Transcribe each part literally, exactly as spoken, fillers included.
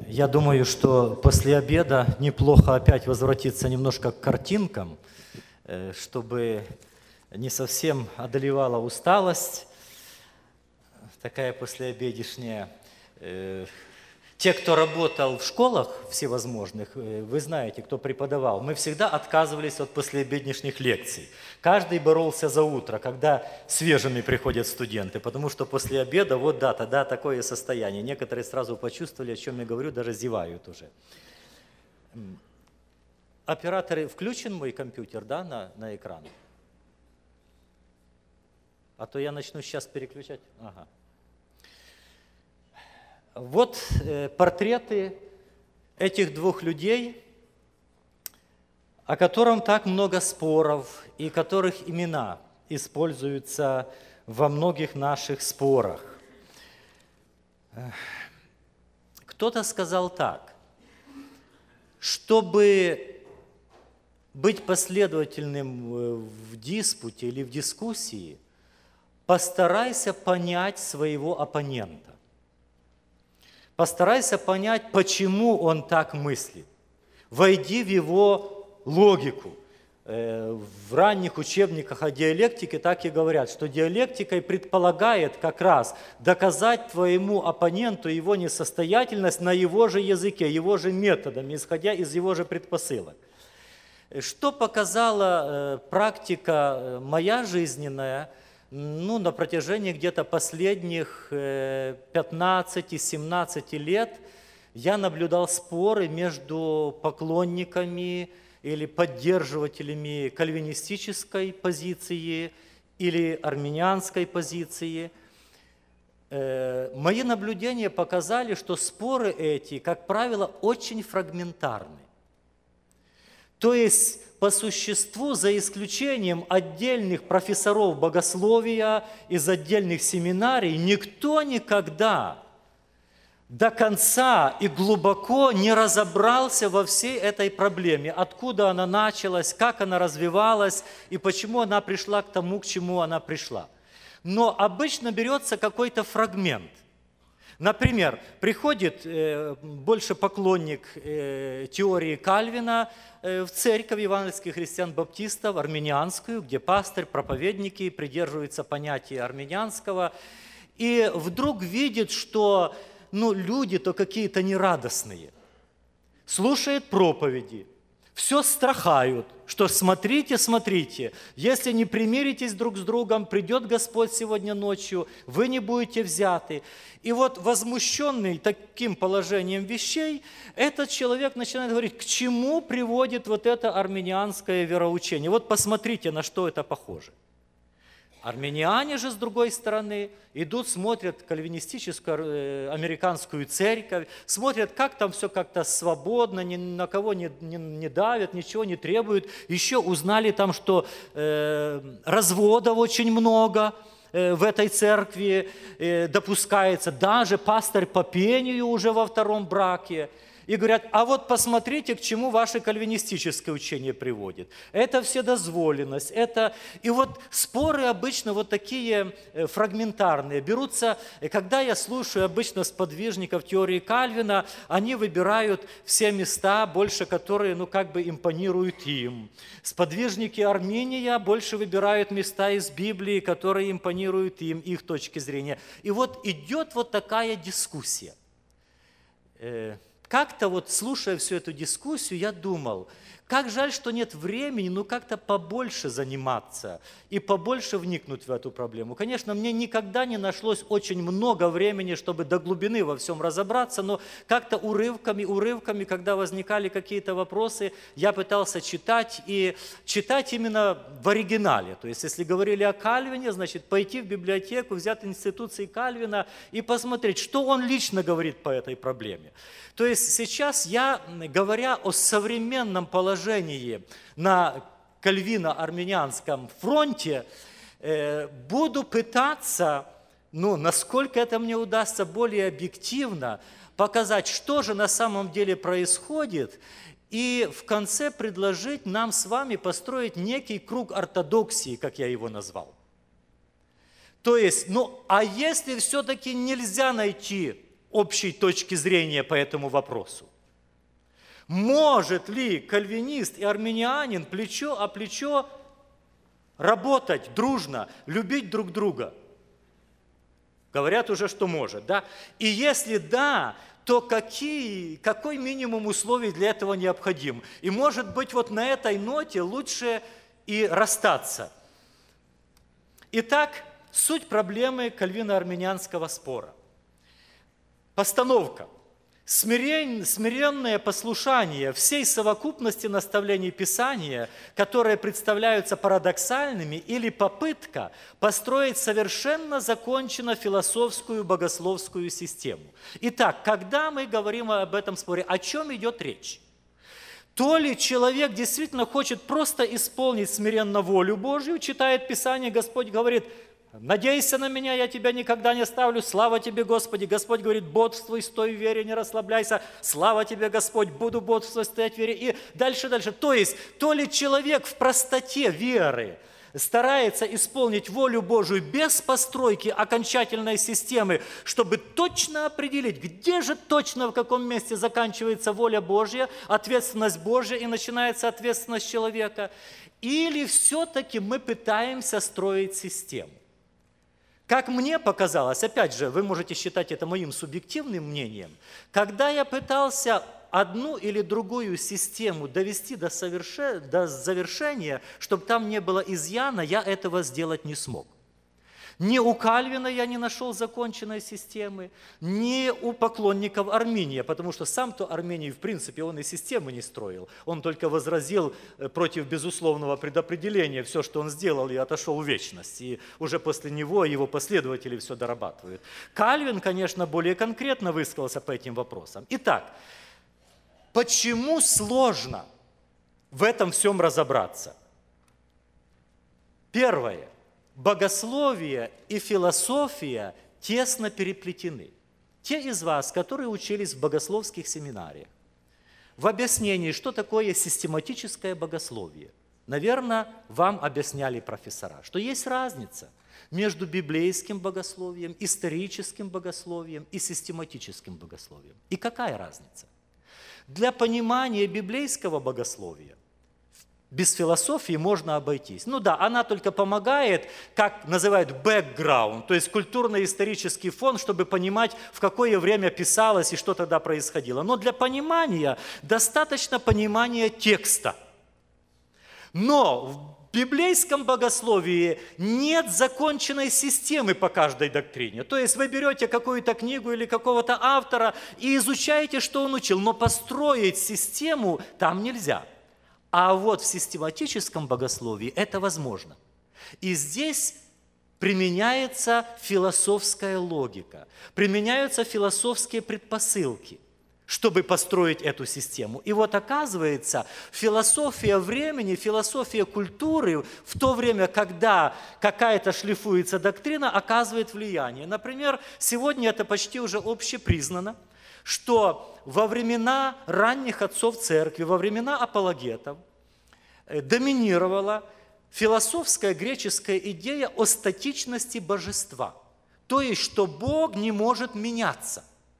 Я думаю, что после обеда неплохо опять возвратиться немножко к картинкам, чтобы не совсем одолевала усталость, такая послеобедешняя. Те, кто работал в школах всевозможных, вы знаете, кто преподавал, мы всегда отказывались от послеобеднешних лекций. Каждый боролся за утро, когда свежими приходят студенты, потому что после обеда, вот да, тогда такое состояние. Некоторые сразу почувствовали, о чем я говорю, даже зевают уже. Операторы, включен мой компьютер, да, на, на экран? А то я начну сейчас переключать. Ага. Вот э, портреты этих двух людей, о котором так много споров и которых имена используются во многих наших спорах. Кто-то сказал так: чтобы быть последовательным в диспуте или в дискуссии, постарайся понять своего оппонента. Постарайся понять, почему он так мыслит. Войди в его логику. В ранних учебниках о диалектике так и говорят, что диалектикой предполагает как раз доказать твоему оппоненту его несостоятельность на его же языке, его же методами, исходя из его же предпосылок. Что показала практика моя жизненная, ну, на протяжении где-то последних пятнадцати-семнадцати лет я наблюдал споры между поклонниками или поддерживателями кальвинистической позиции или арминианской позиции. Мои наблюдения показали, что споры эти, как правило, очень фрагментарны. То есть, по существу, за исключением отдельных профессоров богословия из отдельных семинарий, никто никогда до конца и глубоко не разобрался во всей этой проблеме, откуда она началась, как она развивалась и почему она пришла к тому, к чему она пришла. Но обычно берется какой-то фрагмент. Например, приходит э, больше поклонник э, теории Кальвина э, в церковь евангельских христиан-баптистов, арминианскую, где пастырь, проповедники придерживаются понятия арминианского, и вдруг видит, что ну, люди-то какие-то нерадостные, слушают проповеди, все страхают, что смотрите, смотрите, если не примиритесь друг с другом, придет Господь сегодня ночью, вы не будете взяты. И вот возмущенный таким положением вещей, этот человек начинает говорить, к чему приводит вот это арминианское вероучение. Вот посмотрите, на что это похоже. Арминиане же, с другой стороны, идут, смотрят кальвинистическую американскую церковь, смотрят, как там все как-то свободно, ни на кого не, не, не давят, ничего не требуют. Еще узнали там, что э, разводов очень много э, в этой церкви э, допускается, даже пастырь по пению уже во втором браке. И говорят, а вот посмотрите, к чему ваше кальвинистическое учение приводит. Это вседозволенность, это... И вот споры обычно вот такие фрагментарные. Берутся, когда я слушаю обычно сподвижников теории Кальвина, они выбирают все места, больше которые, ну, как бы импонируют им. Сподвижники Арминия больше выбирают места из Библии, которые импонируют им, их точки зрения. И вот идет вот такая дискуссия. Как-то вот, слушая всю эту дискуссию, я думал, как жаль, что нет времени, ну как-то побольше заниматься и побольше вникнуть в эту проблему. Конечно, мне никогда не нашлось очень много времени, чтобы до глубины во всем разобраться, но как-то урывками, урывками, когда возникали какие-то вопросы, я пытался читать и читать именно в оригинале. То есть, если говорили о Кальвине, значит, пойти в библиотеку, взять институции Кальвина и посмотреть, что он лично говорит по этой проблеме. То есть сейчас я, говоря о современном положении на кальвино-арминианском фронте, буду пытаться, ну, насколько это мне удастся более объективно, показать, что же на самом деле происходит, и в конце предложить нам с вами построить некий круг ортодоксии, как я его назвал. То есть, ну, а если все-таки нельзя найти общей точки зрения по этому вопросу. Может ли кальвинист и арминианин плечо о плечо работать дружно, любить друг друга? Говорят уже, что может, да? И если да, то какие, какой минимум условий для этого необходим? И может быть вот на этой ноте лучше и расстаться. Итак, суть проблемы кальвино-арминианского спора. Постановка. Смиренное послушание всей совокупности наставлений Писания, которые представляются парадоксальными, или попытка построить совершенно законченно философскую богословскую систему. Итак, когда мы говорим об этом споре, о чем идет речь? То ли человек действительно хочет просто исполнить смиренно волю Божью, читает Писание, Господь говорит: «Надейся на меня, я тебя никогда не оставлю, слава тебе, Господи». Господь говорит: «Бодрствуй, стой в вере, не расслабляйся, слава тебе, Господь, буду бодрствовать, стоять в вере». И дальше, дальше. То есть, то ли человек в простоте веры старается исполнить волю Божию без постройки окончательной системы, чтобы точно определить, где же точно, в каком месте заканчивается воля Божья, ответственность Божья и начинается ответственность человека. Или все-таки мы пытаемся строить систему. Как мне показалось, опять же, вы можете считать это моим субъективным мнением, когда я пытался одну или другую систему довести до, соверше... до завершения, чтобы там не было изъяна, я этого сделать не смог. Ни у Кальвина я не нашел законченной системы, ни у поклонников Арминия, потому что сам-то Арминий, в принципе, он и системы не строил. Он только возразил против безусловного предопределения все, что он сделал, и отошел в вечность. И уже после него его последователи все дорабатывают. Кальвин, конечно, более конкретно высказался по этим вопросам. Итак, почему сложно в этом всем разобраться? Первое. Богословие и философия тесно переплетены. Те из вас, которые учились в богословских семинариях, в объяснении, что такое систематическое богословие, наверное, вам объясняли профессора, что есть разница между библейским богословием, историческим богословием и систематическим богословием. И какая разница? Для понимания библейского богословия без философии можно обойтись. Ну да, она только помогает, как называют бэкграунд, то есть культурно-исторический фон, чтобы понимать, в какое время писалось и что тогда происходило. Но для понимания достаточно понимания текста. Но в библейском богословии нет законченной системы по каждой доктрине. То есть вы берете какую-то книгу или какого-то автора и изучаете, что он учил, но построить систему там нельзя. А вот в систематическом богословии это возможно. И здесь применяется философская логика, применяются философские предпосылки, чтобы построить эту систему. И вот оказывается, философия времени, философия культуры в то время, когда какая-то шлифуется доктрина, оказывает влияние. Например, сегодня это почти уже общепризнано, что во времена ранних отцов церкви, во времена апологетов доминировала философская греческая идея о статичности божества, то есть, что Бог не может меняться.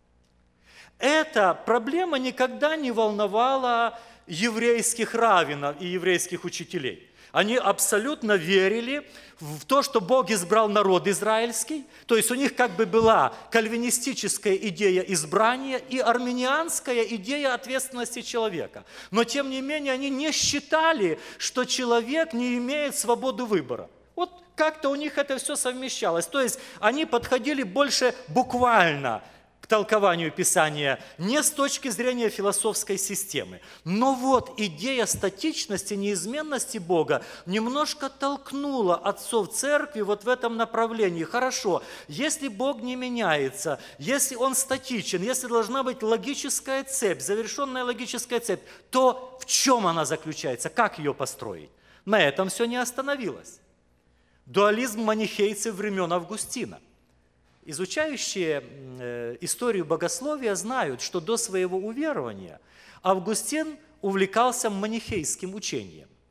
Эта проблема никогда не волновала еврейских раввинов и еврейских учителей. Они абсолютно верили в то, что Бог избрал народ израильский, то есть у них как бы была кальвинистическая идея избрания и арминианская идея ответственности человека. Но тем не менее они не считали, что человек не имеет свободы выбора. Вот как-то у них это все совмещалось. То есть они подходили больше буквально к толкованию Писания не с точки зрения философской системы. Но вот идея статичности, неизменности Бога немножко толкнула отцов церкви вот в этом направлении. Хорошо, если Бог не меняется, если Он статичен, если должна быть логическая цепь, завершенная логическая цепь, то в чем она заключается, как ее построить? На этом все не остановилось. Дуализм манихейцев времен Августина. Изучающие э, историю богословия знают, что до своего уверования Августин увлекался манихейским учением.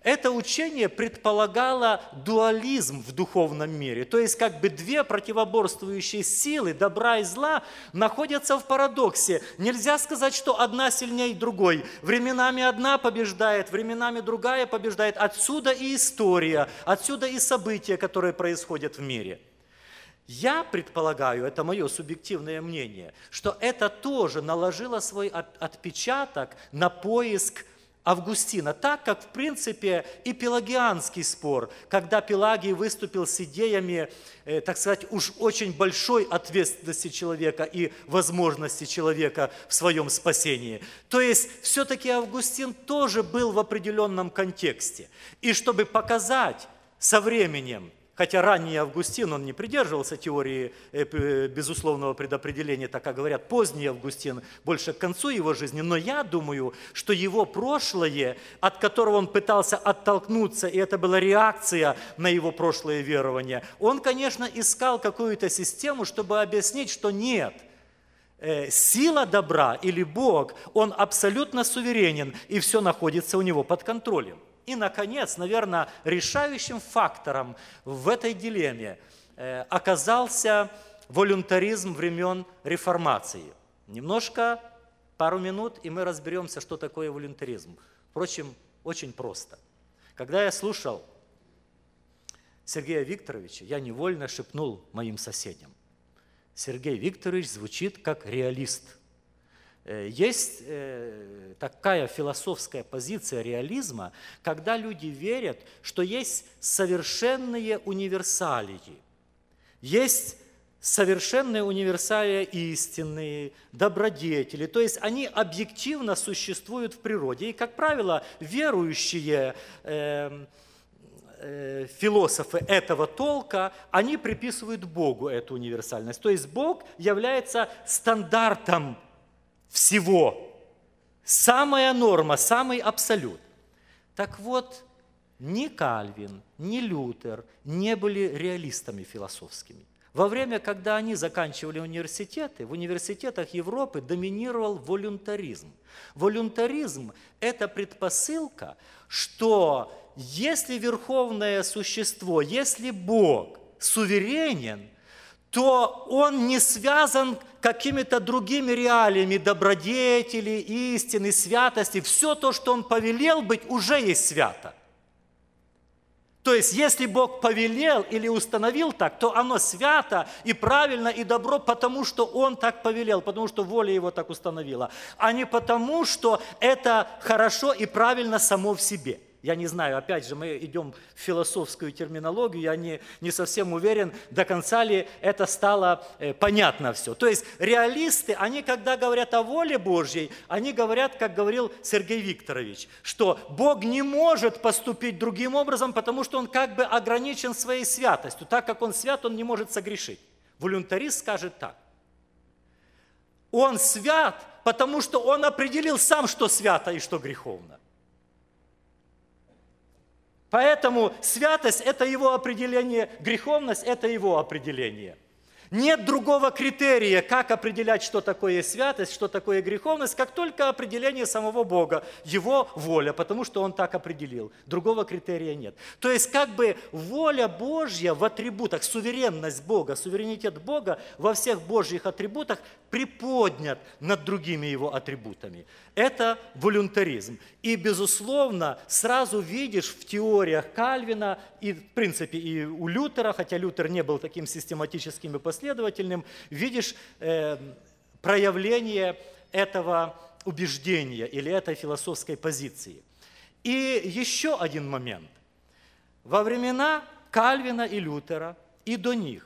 Это учение предполагало дуализм в духовном мире, то есть как бы две противоборствующие силы, добра и зла, находятся в парадоксе. Нельзя сказать, что одна сильнее другой. Временами одна побеждает, временами другая побеждает. Отсюда и история, отсюда и события, которые происходят в мире. Я предполагаю, это мое субъективное мнение, что это тоже наложило свой отпечаток на поиск Августина, так как, в принципе, и пелагианский спор, когда Пелагий выступил с идеями, э, так сказать, уж очень большой ответственности человека и возможности человека в своем спасении. То есть, все-таки Августин тоже был в определенном контексте. И чтобы показать со временем, хотя ранний Августин, он не придерживался теории безусловного предопределения, так как говорят, поздний Августин, больше к концу его жизни, но я думаю, что его прошлое, от которого он пытался оттолкнуться, и это была реакция на его прошлое верование, он, конечно, искал какую-то систему, чтобы объяснить, что нет, сила добра или Бог, он абсолютно суверенен, и все находится у него под контролем. И, наконец, наверное, решающим фактором в этой дилемме оказался волюнтаризм времен реформации. Немножко, пару минут, и мы разберемся, что такое волюнтаризм. Впрочем, очень просто. Когда я слушал Сергея Викторовича, я невольно шепнул моим соседям: Сергей Викторович звучит как реалист. Есть такая философская позиция реализма, когда люди верят, что есть совершенные универсалии, есть совершенные универсалии истинные, добродетели, то есть они объективно существуют в природе. И, как правило, верующие э, э, философы этого толка, они приписывают Богу эту универсальность. То есть Бог является стандартом всего, самая норма, самый абсолют. Так вот, ни Кальвин, ни Лютер не были реалистами философскими. Во время, когда они заканчивали университеты, в университетах Европы доминировал волюнтаризм. Волюнтаризм – это предпосылка, что если верховное существо, если Бог суверенен, то он не связан какими-то другими реалиями добродетели, истины, святости. Все то, что он повелел быть, уже есть свято. То есть, если Бог повелел или установил так, то оно свято и правильно и добро, потому что Он так повелел, потому что воля Его так установила, а не потому, что это хорошо и правильно само в себе. Я не знаю, опять же, мы идем в философскую терминологию, я не, не совсем уверен, до конца ли это стало э, понятно все. То есть реалисты, они, когда говорят о воле Божьей, они говорят, как говорил Сергей Викторович, что Бог не может поступить другим образом, потому что Он как бы ограничен своей святостью. Так как Он свят, Он не может согрешить. Волюнтарист скажет так: Он свят, потому что Он определил сам, что свято и что греховно. Поэтому святость – это его определение, греховность – это его определение. Нет другого критерия, как определять, что такое святость, что такое греховность, как только определение самого Бога, Его воля, потому что Он так определил. Другого критерия нет. То есть как бы воля Божья в атрибутах, суверенность Бога, суверенитет Бога во всех Божьих атрибутах приподнят над другими Его атрибутами. Это волюнтаризм. И, безусловно, сразу видишь в теориях Кальвина и, в принципе, и у Лютера, хотя Лютер не был таким систематическим и последовательным, видишь э, проявление этого убеждения или этой философской позиции. И еще один момент. Во времена Кальвина и Лютера и до них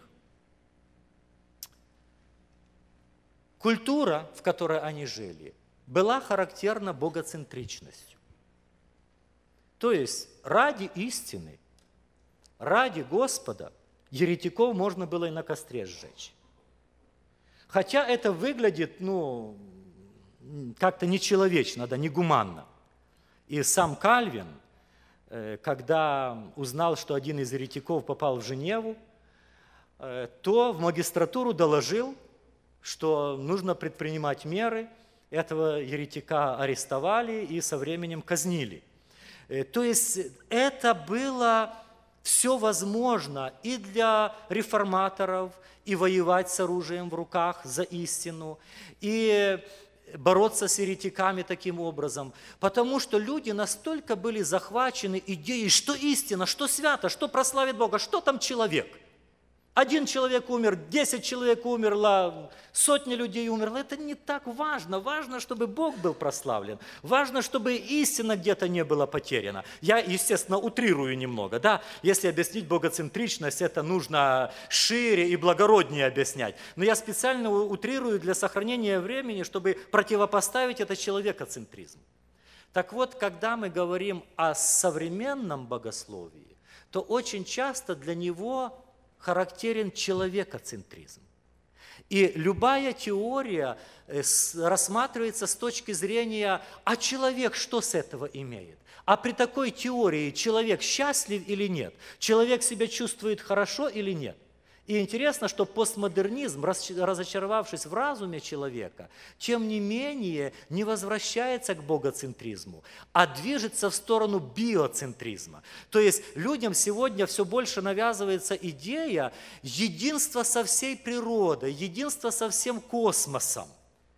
культура, в которой они жили, была характерна богоцентричностью. То есть ради истины, ради Господа еретиков можно было и на костре сжечь. Хотя это выглядит, ну, как-то нечеловечно, да, негуманно. И сам Кальвин, когда узнал, что один из еретиков попал в Женеву, то в магистратуру доложил, что нужно предпринимать меры. Этого еретика арестовали и со временем казнили. То есть это было все возможно и для реформаторов, и воевать с оружием в руках за истину, и бороться с еретиками таким образом, потому что люди настолько были захвачены идеей, что истина, что свято, что прославит Бога, что там человек. Один человек умер, десять человек умерло, сотни людей умерло. Это не так важно. Важно, чтобы Бог был прославлен. Важно, чтобы истина где-то не была потеряна. Я, естественно, утрирую немного. Да? Если объяснить богоцентричность, это нужно шире и благороднее объяснять. Но я специально утрирую для сохранения времени, чтобы противопоставить это человекоцентризму. Так вот, когда мы говорим о современном богословии, то очень часто для него характерен человекоцентризм. И любая теория рассматривается с точки зрения, а человек что с этого имеет? А при такой теории человек счастлив или нет? Человек себя чувствует хорошо или нет? И интересно, что постмодернизм, разочаровавшись в разуме человека, тем не менее не возвращается к богоцентризму, а движется в сторону биоцентризма. То есть людям сегодня все больше навязывается идея единства со всей природой, единства со всем космосом.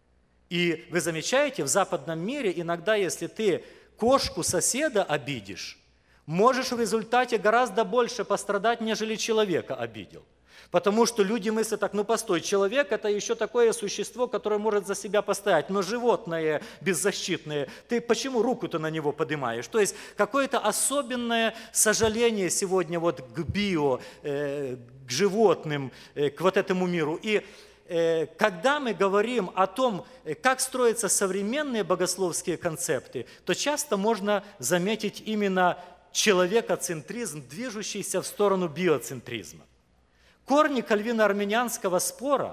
И вы замечаете, в западном мире иногда, если ты кошку соседа обидишь, можешь в результате гораздо больше пострадать, нежели человека обидел. Потому что люди мыслят так, ну постой, человек – это еще такое существо, которое может за себя постоять, но животное беззащитное, ты почему руку-то на него поднимаешь? То есть какое-то особенное сожаление сегодня вот к био, э, к животным, э, к вот этому миру. И э, когда мы говорим о том, как строятся современные богословские концепты, то часто можно заметить именно человекоцентризм, движущийся в сторону биоцентризма. Корни кальвино-армянианского спора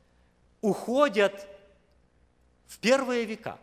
уходят в первые века.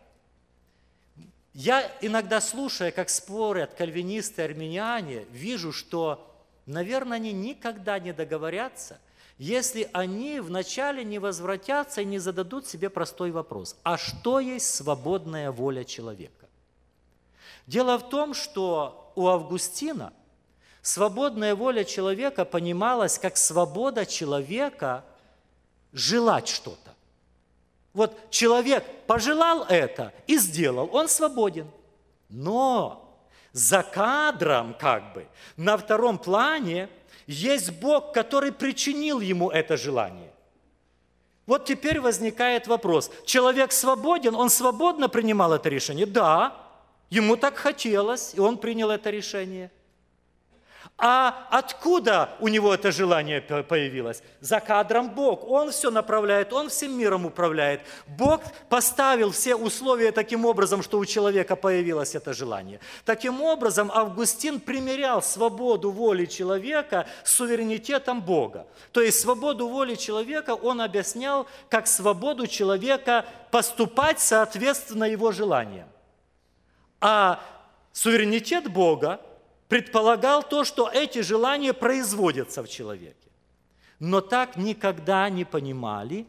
Я иногда, слушая, как спорят кальвинисты и армяне, вижу, что, наверное, они никогда не договорятся, если они вначале не возвратятся и не зададут себе простой вопрос. А что есть свободная воля человека? Дело в том, что у Августина свободная воля человека понималась как свобода человека желать что-то. Вот человек пожелал это и сделал, он свободен. Но за кадром, как бы, на втором плане есть Бог, который причинил ему это желание. Вот теперь возникает вопрос. Человек свободен, он свободно принимал это решение? Да, ему так хотелось, и он принял это решение. А откуда у него это желание появилось? За кадром Бог. Он все направляет, Он всем миром управляет. Бог поставил все условия таким образом, что у человека появилось это желание. Таким образом, Августин примирял свободу воли человека с суверенитетом Бога. То есть свободу воли человека он объяснял как свободу человека поступать соответственно его желаниям. А суверенитет Бога предполагал то, что эти желания производятся в человеке. Но так никогда не понимали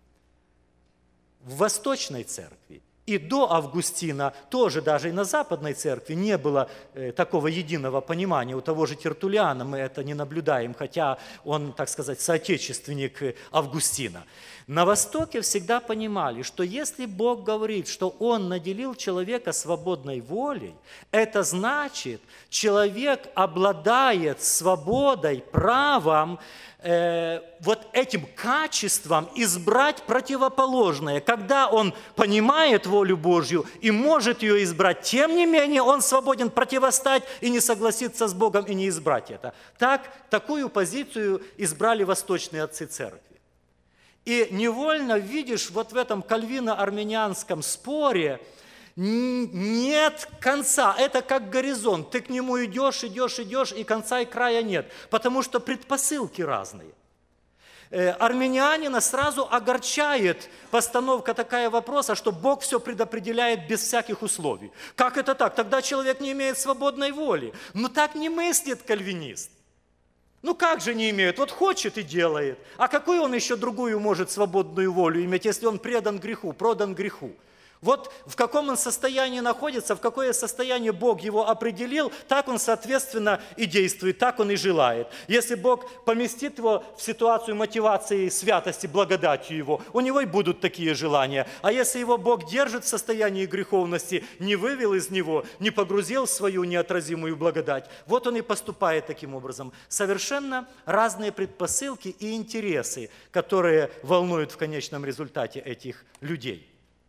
в Восточной Церкви. И до Августина тоже даже и на Западной Церкви не было э, такого единого понимания. У того же Тертуллиана мы это не наблюдаем, хотя он, так сказать, соотечественник Августина. На Востоке всегда понимали, что если Бог говорит, что Он наделил человека свободной волей, это значит, человек обладает свободой, правом, э, вот этим качеством избрать противоположное. Когда он понимает волю Божью и может ее избрать, тем не менее он свободен противостать и не согласиться с Богом и не избрать это. Так, такую позицию избрали восточные отцы церкви. И невольно видишь вот в этом кальвино-армянианском споре нет конца. Это как горизонт. Ты к нему идешь, идешь, идешь, и конца и края нет. Потому что предпосылки разные. Армянина сразу огорчает постановка такая вопроса, что Бог все предопределяет без всяких условий. Как это так? Тогда человек не имеет свободной воли. Но так не мыслит кальвинист. Ну как же не имеет? Вот хочет и делает. А какую он еще другую может свободную волю иметь, если он предан греху, продан греху? Вот в каком он состоянии находится, в какое состояние Бог его определил, так он, соответственно, и действует, так он и желает. Если Бог поместит его в ситуацию мотивации святости, благодатью его, у него и будут такие желания. А если его Бог держит в состоянии греховности, не вывел из него, не погрузил в свою неотразимую благодать, вот он и поступает таким образом. Совершенно разные предпосылки и интересы, которые волнуют в конечном результате этих людей.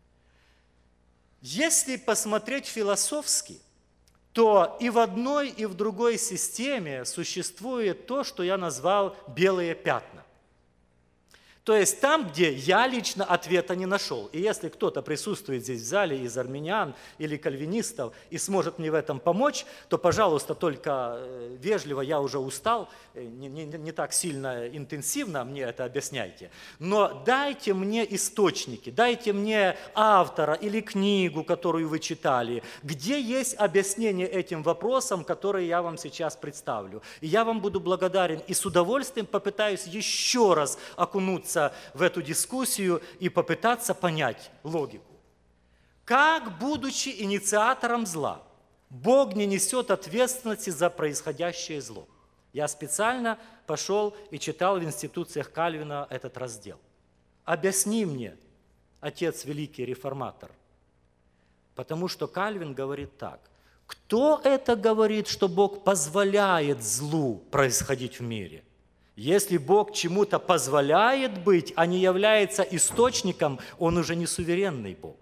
Если посмотреть философски, то и в одной, и в другой системе существует то, что я назвал белые пятна. То есть там, где я лично ответа не нашел. И если кто-то присутствует здесь в зале из армян или кальвинистов и сможет мне в этом помочь, то, пожалуйста, только вежливо, я уже устал, не, не, не так сильно интенсивно мне это объясняйте. Но дайте мне источники, дайте мне автора или книгу, которую вы читали, где есть объяснение этим вопросам, которые я вам сейчас представлю. И я вам буду благодарен и с удовольствием попытаюсь еще раз окунуться в эту дискуссию и попытаться понять логику. Как, будучи инициатором зла, Бог не несет ответственности за происходящее зло? Я специально пошел и читал в институциях Кальвина этот раздел. Объясни мне, отец великий реформатор, потому что Кальвин говорит так. Кто это говорит, что Бог позволяет злу происходить в мире? Если Бог чему-то позволяет быть, а не является источником, Он уже не суверенный Бог.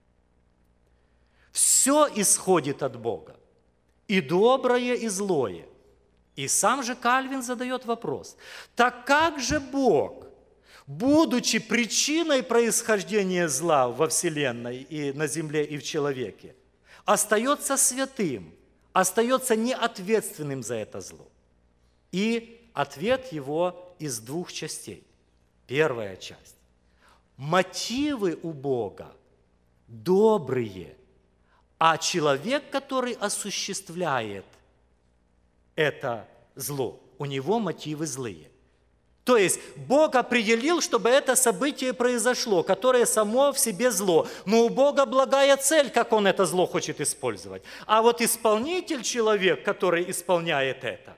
Все исходит от Бога, и доброе, и злое. И сам же Кальвин задает вопрос, так как же Бог, будучи причиной происхождения зла во Вселенной и на земле, и в человеке, остается святым, остается неответственным за это зло? И ответ его из двух частей. Первая часть. Мотивы у Бога добрые, а человек, который осуществляет это зло, у него мотивы злые. То есть Бог определил, чтобы это событие произошло, которое само в себе зло. Но у Бога благая цель, как Он это зло хочет использовать. А вот исполнитель, человек, который исполняет это,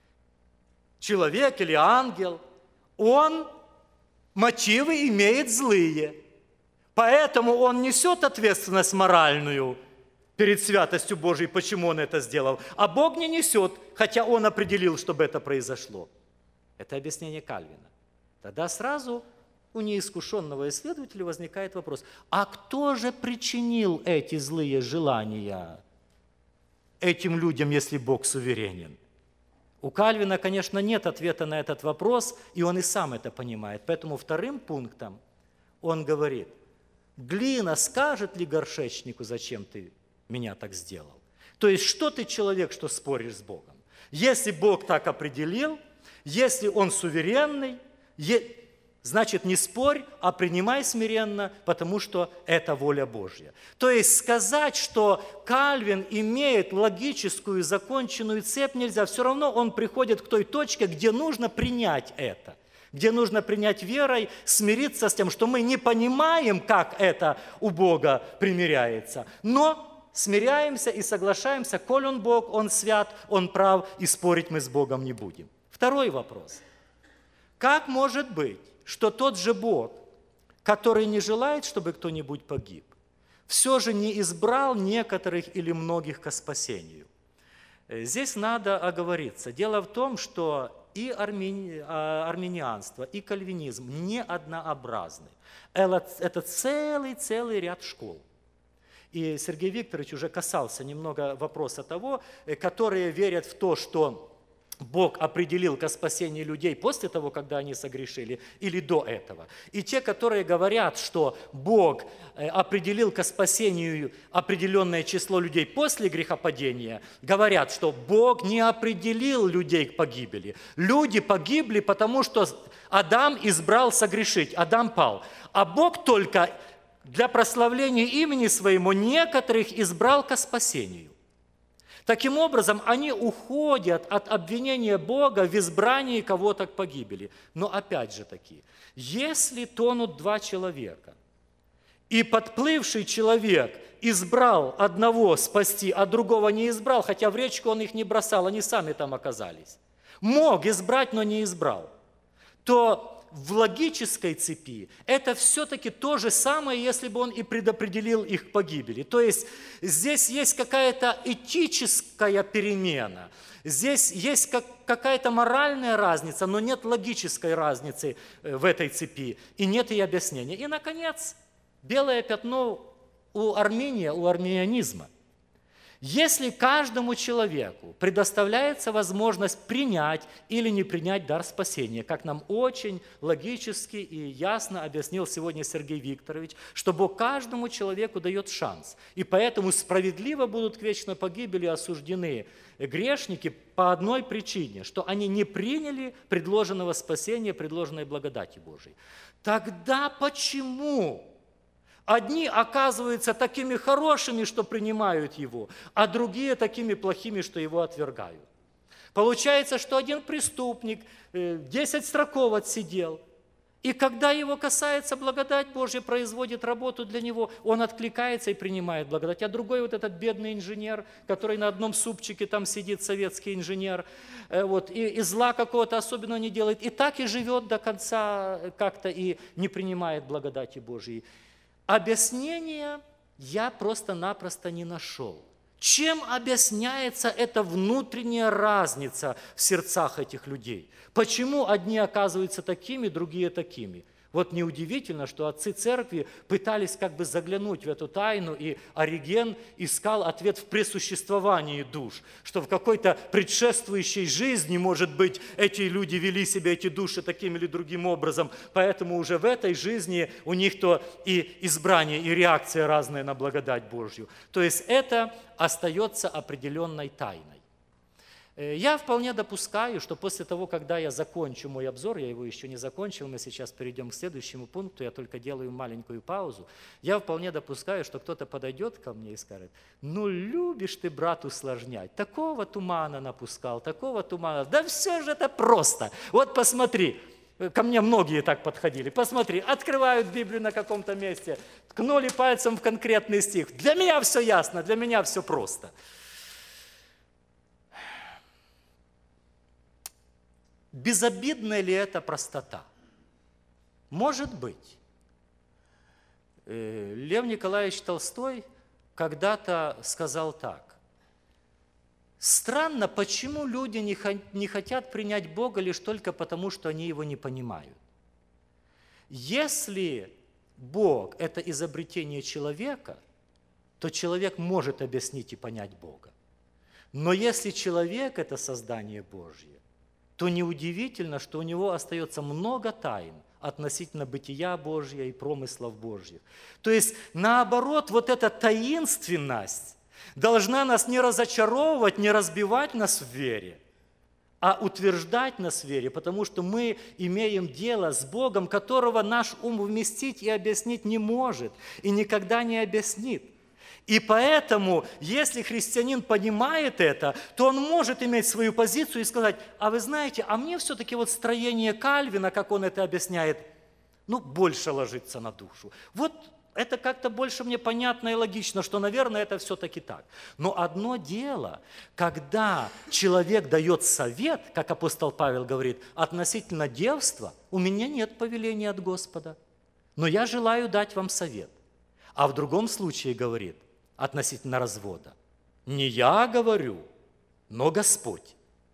человек или ангел, он мотивы имеет злые. Поэтому он несет ответственность моральную перед святостью Божией, почему он это сделал. А Бог не несет, хотя он определил, чтобы это произошло. Это объяснение Кальвина. Тогда сразу у неискушенного исследователя возникает вопрос, а кто же причинил эти злые желания этим людям, если Бог суверенен? У Кальвина, конечно, нет ответа на этот вопрос, и он и сам это понимает. Поэтому вторым пунктом он говорит, глина скажет ли горшечнику, зачем ты меня так сделал? То есть, что ты человек, что споришь с Богом? Если Бог так определил, если Он суверенный, значит, не спорь, а принимай смиренно, потому что это воля Божья. То есть сказать, что Кальвин имеет логическую законченную цепь нельзя. Все равно он приходит к той точке, где нужно принять это, где нужно принять верой, смириться с тем, что мы не понимаем, как это у Бога примиряется, но смиряемся и соглашаемся, коль Он Бог, Он свят, Он прав, и спорить мы с Богом не будем. Второй вопрос. Как может быть, что тот же Бог, который не желает, чтобы кто-нибудь погиб, все же не избрал некоторых или многих ко спасению? Здесь надо оговориться. Дело в том, что и армяни... армянианство, и кальвинизм не однообразны. Это целый-целый ряд школ. И Сергей Викторович уже касался немного вопроса того, которые верят в то, что Бог определил ко спасению людей после того, когда они согрешили, или до этого. И те, которые говорят, что Бог определил ко спасению определенное число людей после грехопадения, говорят, что Бог не определил людей к погибели. Люди погибли, потому что Адам избрал согрешить, Адам пал. А Бог только для прославления имени Своему некоторых избрал ко спасению. Таким образом, они уходят от обвинения Бога в избрании кого-то к погибели. Но опять же таки, если тонут два человека, и подплывший человек избрал одного спасти, а другого не избрал, хотя в речку он их не бросал, они сами там оказались. Мог избрать, но не избрал. То в логической цепи это все-таки то же самое, если бы он и предопределил их к погибели. То есть здесь есть какая-то этическая перемена, здесь есть как, какая-то моральная разница, но нет логической разницы в этой цепи, и нет и объяснения. И, наконец, белое пятно у Армения, у армианизма. Если каждому человеку предоставляется возможность принять или не принять дар спасения, как нам очень логически и ясно объяснил сегодня Сергей Викторович, что Бог каждому человеку дает шанс. И поэтому справедливо будут к вечной погибели осуждены грешники по одной причине, что они не приняли предложенного спасения, предложенной благодати Божией. Тогда почему одни оказываются такими хорошими, что принимают его, а другие такими плохими, что его отвергают? Получается, что один преступник десять строков отсидел, и когда его касается благодать Божья, производит работу для него, он откликается и принимает благодать. А другой вот этот бедный инженер, который на одном супчике там сидит, советский инженер, вот, и, и зла какого-то особенного не делает, и так и живет до конца как-то и не принимает благодати Божьей. Объяснения я просто-напросто не нашел. Чем объясняется эта внутренняя разница в сердцах этих людей? Почему одни оказываются такими, другие такими? Вот неудивительно, что отцы церкви пытались как бы заглянуть в эту тайну, и Ориген искал ответ в пресуществовании душ, что в какой-то предшествующей жизни, может быть, эти люди вели себя, эти души, таким или другим образом, поэтому уже в этой жизни у них то и избрание, и реакция разная на благодать Божью. То есть это остается определенной тайной. Я вполне допускаю, что после того, когда я закончу мой обзор, я его еще не закончил, мы сейчас перейдем к следующему пункту, я только делаю маленькую паузу, я вполне допускаю, что кто-то подойдет ко мне и скажет: ну любишь ты, брат, усложнять, такого тумана напускал, такого тумана, да все же это просто, вот посмотри. Ко мне многие так подходили. Посмотри, открывают Библию на каком-то месте, ткнули пальцем в конкретный стих. Для меня все ясно, для меня все просто. Безобидная ли это простота? Может быть. Лев Николаевич Толстой когда-то сказал так: странно, почему люди не хотят принять Бога лишь только потому, что они Его не понимают. Если Бог – это изобретение человека, то человек может объяснить и понять Бога. Но если человек – это создание Божье, то неудивительно, что у него остается много тайн относительно бытия Божьего и промыслов Божьих. То есть, наоборот, вот эта таинственность должна нас не разочаровывать, не разбивать нас в вере, а утверждать нас в вере, потому что мы имеем дело с Богом, которого наш ум вместить и объяснить не может, и никогда не объяснит. И поэтому, если христианин понимает это, то он может иметь свою позицию и сказать: а вы знаете, а мне все-таки вот строение Кальвина, как он это объясняет, ну, больше ложится на душу. Вот это как-то больше мне понятно и логично, что, наверное, это все-таки так. Но одно дело, когда человек дает совет, как апостол Павел говорит, относительно девства, у меня нет повеления от Господа, но я желаю дать вам совет. А в другом случае говорит, относительно развода: не я говорю, но Господь.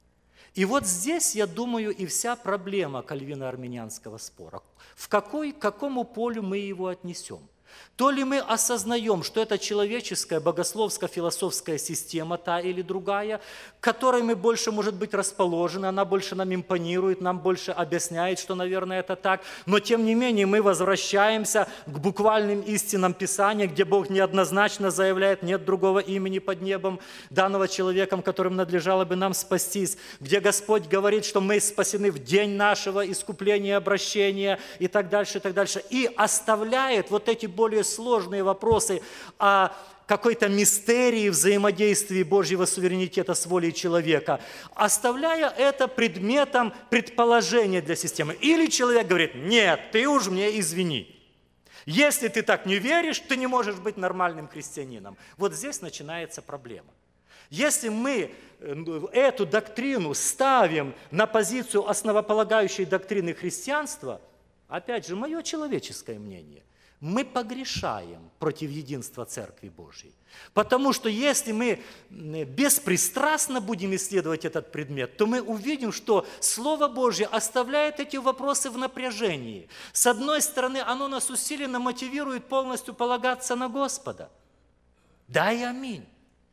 И вот здесь, я думаю, и вся проблема кальвино-арминианского спора. В какой, к какому полю мы его отнесем? То ли мы осознаем, что это человеческая, богословско-философская система, та или другая, к которой мы больше, может быть, расположены, она больше нам импонирует, нам больше объясняет, что, наверное, это так, но, тем не менее, мы возвращаемся к буквальным истинам Писания, где Бог неоднозначно заявляет: нет другого имени под небом, данного человеком, которым надлежало бы нам спастись, где Господь говорит, что мы спасены в день нашего искупления, обращения и так дальше, и так дальше, и оставляет вот эти более сложные вопросы о какой-то мистерии взаимодействия Божьего суверенитета с волей человека, оставляя это предметом предположения для системы. Или человек говорит: нет, ты уж мне извини. Если ты так не веришь, ты не можешь быть нормальным христианином. Вот здесь начинается проблема. Если мы эту доктрину ставим на позицию основополагающей доктрины христианства, опять же, мое человеческое мнение, мы погрешаем против единства Церкви Божьей. Потому что если мы беспристрастно будем исследовать этот предмет, то мы увидим, что Слово Божье оставляет эти вопросы в напряжении. С одной стороны, оно нас усиленно мотивирует полностью полагаться на Господа. Да и аминь.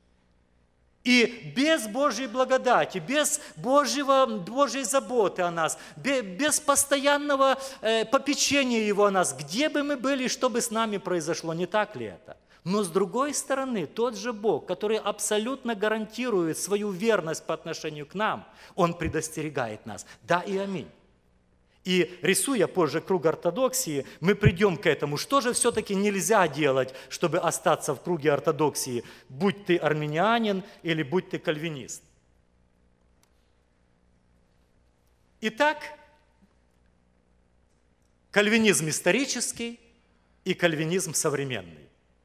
И без Божьей благодати, без Божьего, Божьей заботы о нас, без постоянного э, попечения Его о нас, где бы мы были, что бы с нами произошло, не так ли это? Но с другой стороны, тот же Бог, который абсолютно гарантирует свою верность по отношению к нам, Он предостерегает нас. Да и аминь. И рисуя позже круг ортодоксии, мы придем к этому. Что же все-таки нельзя делать, чтобы остаться в круге ортодоксии, будь ты армянин или будь ты кальвинист? Итак, кальвинизм исторический и кальвинизм современный.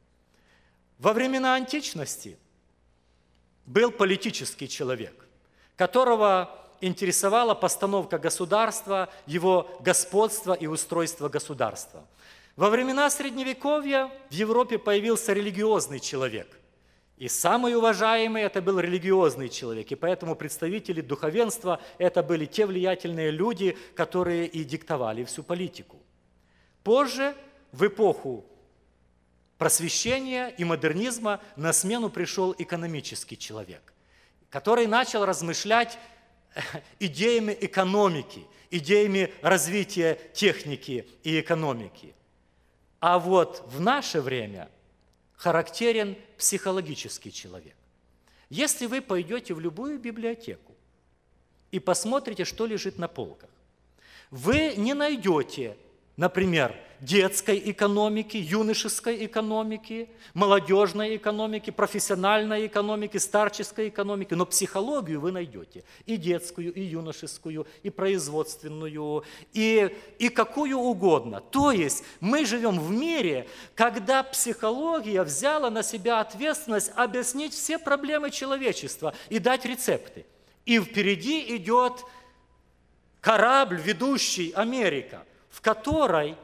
Во времена античности был политический человек, которого интересовала постановка государства, его господство и устройство государства. Во времена Средневековья в Европе появился религиозный человек. И самый уважаемый это был религиозный человек. И поэтому представители духовенства это были те влиятельные люди, которые и диктовали всю политику. Позже, в эпоху просвещения и модернизма, на смену пришел экономический человек, который начал размышлять идеями экономики, идеями развития техники и экономики. А вот в наше время характерен психологический человек. Если вы пойдете в любую библиотеку и посмотрите, что лежит на полках, вы не найдете, например, детской экономики, юношеской экономики, молодежной экономики, профессиональной экономики, старческой экономики, но психологию вы найдете и детскую, и юношескую, и производственную, и, и какую угодно. То есть мы живем в мире, когда психология взяла на себя ответственность объяснить все проблемы человечества и дать рецепты. И впереди идет корабль, ведущий Америка, в которой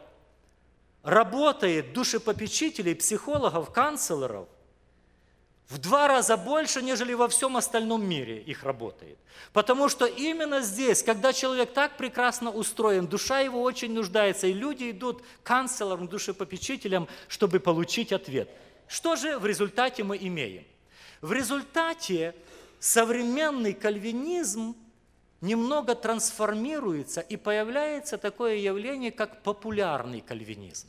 работает душепопечителей, психологов, канцлеров в два раза больше, нежели во всем остальном мире их работает. Потому что именно здесь, когда человек так прекрасно устроен, душа его очень нуждается, и люди идут к канцлерам, душепопечителям, чтобы получить ответ. Что же в результате мы имеем? В результате современный кальвинизм немного трансформируется, и появляется такое явление, как популярный кальвинизм.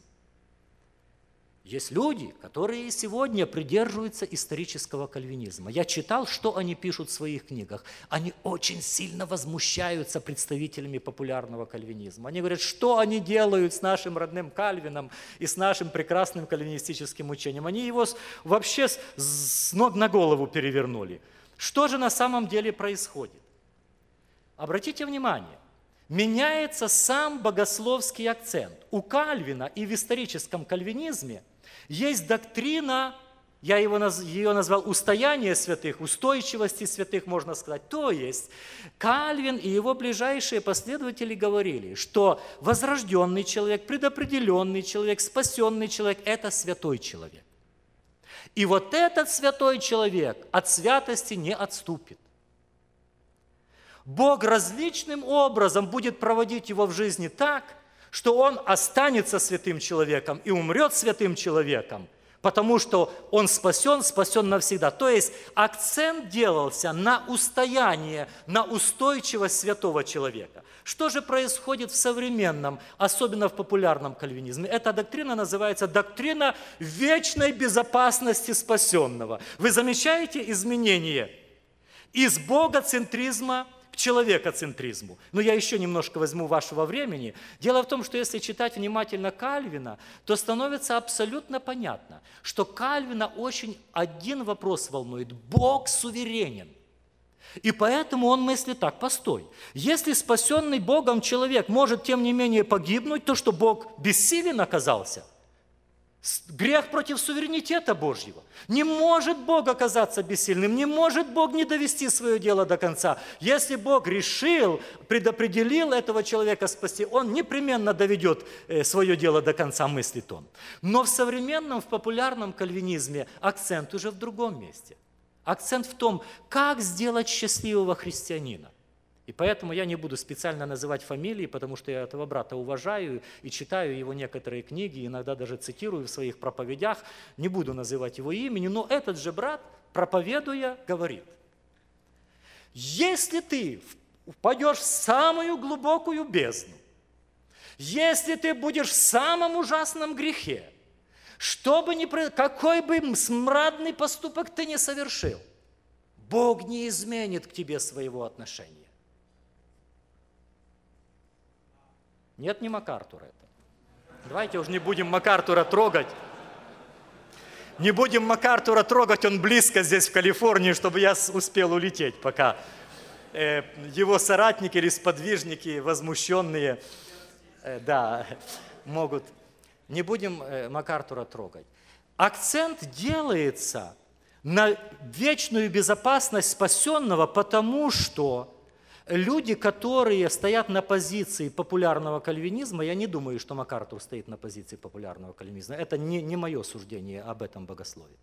Есть люди, которые сегодня придерживаются исторического кальвинизма. Я читал, что они пишут в своих книгах. Они очень сильно возмущаются представителями популярного кальвинизма. Они говорят, что они делают с нашим родным Кальвином и с нашим прекрасным кальвинистическим учением. Они его вообще с ног на голову перевернули. Что же на самом деле происходит? Обратите внимание, меняется сам богословский акцент. У Кальвина и в историческом кальвинизме есть доктрина, я его, ее назвал устояние святых, устойчивости святых, можно сказать. То есть Кальвин и его ближайшие последователи говорили, что возрожденный человек, предопределенный человек, спасенный человек – это святой человек. И вот этот святой человек от святости не отступит. Бог различным образом будет проводить его в жизни так, что он останется святым человеком и умрет святым человеком, потому что он спасен, спасен навсегда. То есть акцент делался на устояние, на устойчивость святого человека. Что же происходит в современном, особенно в популярном кальвинизме? Эта доктрина называется доктрина вечной безопасности спасенного. Вы замечаете изменение из богоцентризма к человекоцентризму. Но я еще немножко возьму вашего времени. Дело в том, что если читать внимательно Кальвина, то становится абсолютно понятно, что Кальвина очень один вопрос волнует. Бог суверенен. И поэтому он мыслит так: постой, если спасенный Богом человек может тем не менее погибнуть, то что Бог бессилен оказался? Грех против суверенитета Божьего. Не может Бог оказаться бессильным, не может Бог не довести свое дело до конца. Если Бог решил, предопределил этого человека спасти, Он непременно доведет свое дело до конца, мыслит он. Но в современном, в популярном кальвинизме акцент уже в другом месте. Акцент в том, как сделать счастливого христианина. И поэтому я не буду специально называть фамилии, потому что я этого брата уважаю и читаю его некоторые книги, иногда даже цитирую в своих проповедях. Не буду называть его имени, но этот же брат, проповедуя, говорит: если ты упадешь в самую глубокую бездну, если ты будешь в самом ужасном грехе, что бы ни, какой бы смрадный поступок ты ни совершил, Бог не изменит к тебе своего отношения. Нет, не МакАртура это. Давайте уж не будем МакАртура трогать. Не будем МакАртура трогать, он близко здесь, в Калифорнии, чтобы я успел улететь, пока э, его соратники или сподвижники, возмущенные, э, да, могут. Не будем э, МакАртура трогать. Акцент делается на вечную безопасность спасенного, потому что люди, которые стоят на позиции популярного кальвинизма, я не думаю, что МакАртур стоит на позиции популярного кальвинизма, это не, не мое суждение об этом богословии.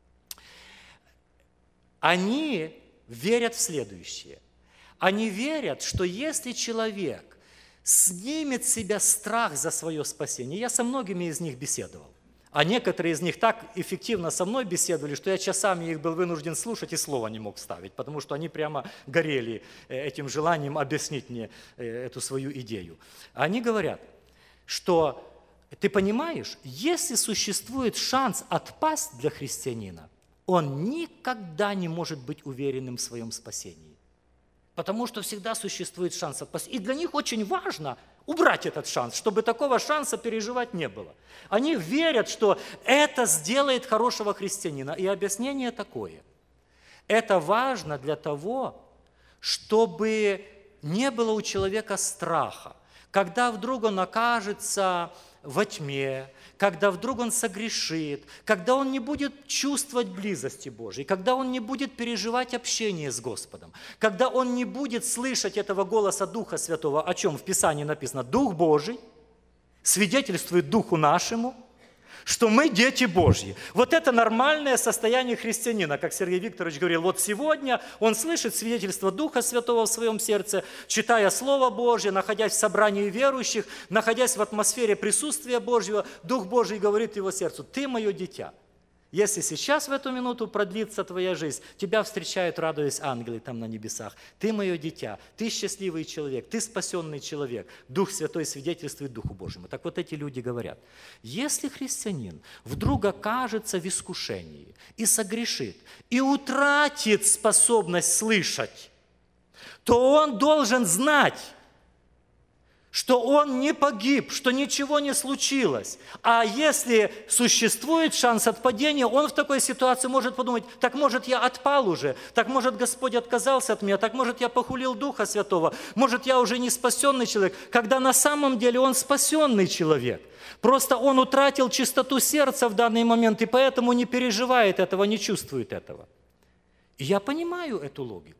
Они верят в следующее. Они верят, что если человек снимет с себя страх за свое спасение, я со многими из них беседовал, а некоторые из них так эффективно со мной беседовали, что я часами их был вынужден слушать и слова не мог вставить, потому что они прямо горели этим желанием объяснить мне эту свою идею. Они говорят, что ты понимаешь, если существует шанс отпасть для христианина, он никогда не может быть уверенным в своем спасении, потому что всегда существует шанс отпасть. И для них очень важно убрать этот шанс, чтобы такого шанса переживать не было. Они верят, что это сделает хорошего христианина. И объяснение такое. Это важно для того, чтобы не было у человека страха. Когда вдруг он окажется во тьме, когда вдруг он согрешит, когда он не будет чувствовать близости Божьей, когда он не будет переживать общение с Господом, когда он не будет слышать этого голоса Духа Святого, о чем в Писании написано: Дух Божий свидетельствует Духу нашему, что мы дети Божьи. Вот это нормальное состояние христианина, как Сергей Викторович говорил. Вот сегодня он слышит свидетельство Духа Святого в своем сердце, читая Слово Божье, находясь в собрании верующих, находясь в атмосфере присутствия Божьего, Дух Божий говорит его сердцу: ты мое дитя. Если сейчас в эту минуту продлится твоя жизнь, тебя встречают, радуясь, ангелы там на небесах. Ты мое дитя, ты счастливый человек, ты спасенный человек. Дух Святой свидетельствует Духу Божьему. Так вот эти люди говорят: если христианин вдруг окажется в искушении и согрешит, и утратит способность слышать, то он должен знать, что он не погиб, что ничего не случилось. А если существует шанс отпадения, он в такой ситуации может подумать: так может я отпал уже, так может Господь отказался от меня, так может я похулил Духа Святого, может я уже не спасенный человек, когда на самом деле он спасенный человек. Просто он утратил чистоту сердца в данный момент и поэтому не переживает этого, не чувствует этого. И я понимаю эту логику.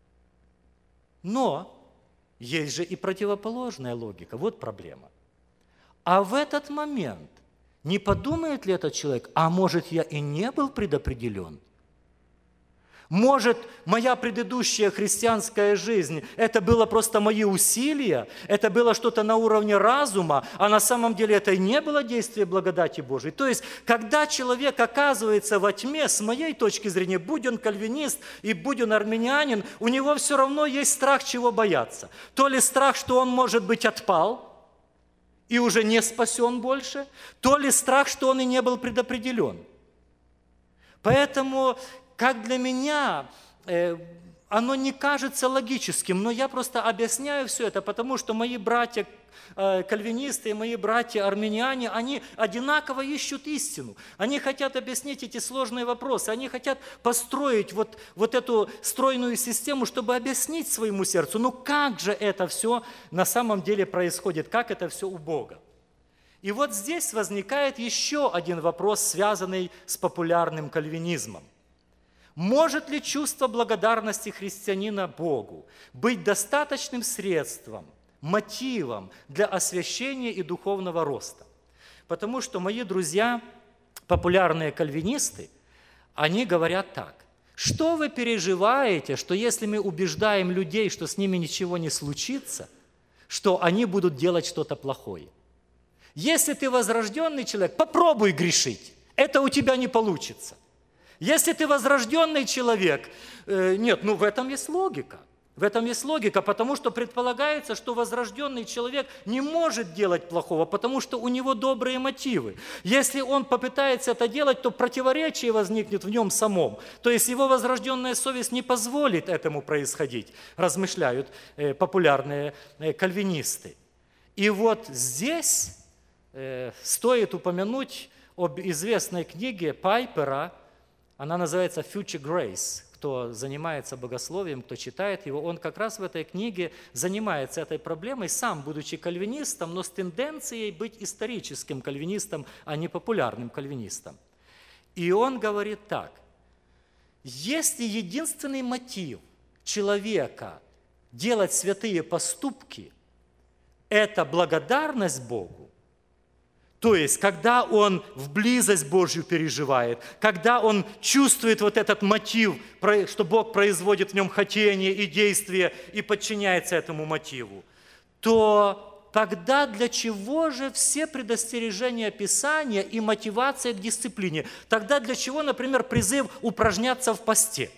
Но есть же и противоположная логика. Вот проблема. А в этот момент не подумает ли этот человек: а может, я и не был предопределен? Может, моя предыдущая христианская жизнь – это было просто мои усилия, это было что-то на уровне разума, а на самом деле это и не было действие благодати Божией. То есть, когда человек оказывается во тьме, с моей точки зрения, будь он кальвинист и будь он армянин, у него все равно есть страх, чего бояться. То ли страх, что он, может быть, отпал и уже не спасен больше, то ли страх, что он и не был предопределен. Поэтому, как для меня, э, оно не кажется логическим, но я просто объясняю все это, потому что мои братья э, кальвинисты и мои братья армяне, они одинаково ищут истину. Они хотят объяснить эти сложные вопросы, они хотят построить вот, вот эту стройную систему, чтобы объяснить своему сердцу, ну как же это все на самом деле происходит, как это все у Бога. И вот здесь возникает еще один вопрос, связанный с популярным кальвинизмом. Может ли чувство благодарности христианина Богу быть достаточным средством, мотивом для освящения и духовного роста? Потому что мои друзья, популярные кальвинисты, они говорят так: что вы переживаете, что если мы убеждаем людей, что с ними ничего не случится, что они будут делать что-то плохое? Если ты возрожденный человек, попробуй грешить, это у тебя не получится. Если ты возрожденный человек, э, нет, ну в этом есть логика. В этом есть логика, потому что предполагается, что возрожденный человек не может делать плохого, потому что у него добрые мотивы. Если он попытается это делать, то противоречие возникнет в нем самом. То есть его возрожденная совесть не позволит этому происходить, размышляют э, популярные э, кальвинисты. И вот здесь э, стоит упомянуть об известной книге Пайпера. Она называется «Future Grace». Кто занимается богословием, кто читает его, он как раз в этой книге занимается этой проблемой, сам будучи кальвинистом, но с тенденцией быть историческим кальвинистом, а не популярным кальвинистом. И он говорит так: если единственный мотив человека делать святые поступки – это благодарность Богу, то есть, когда он в близость Божью переживает, когда он чувствует вот этот мотив, что Бог производит в нем хотение и действие и подчиняется этому мотиву, то тогда для чего же все предостережения Писания и мотивация к дисциплине? Тогда для чего, например, призыв упражняться в посте?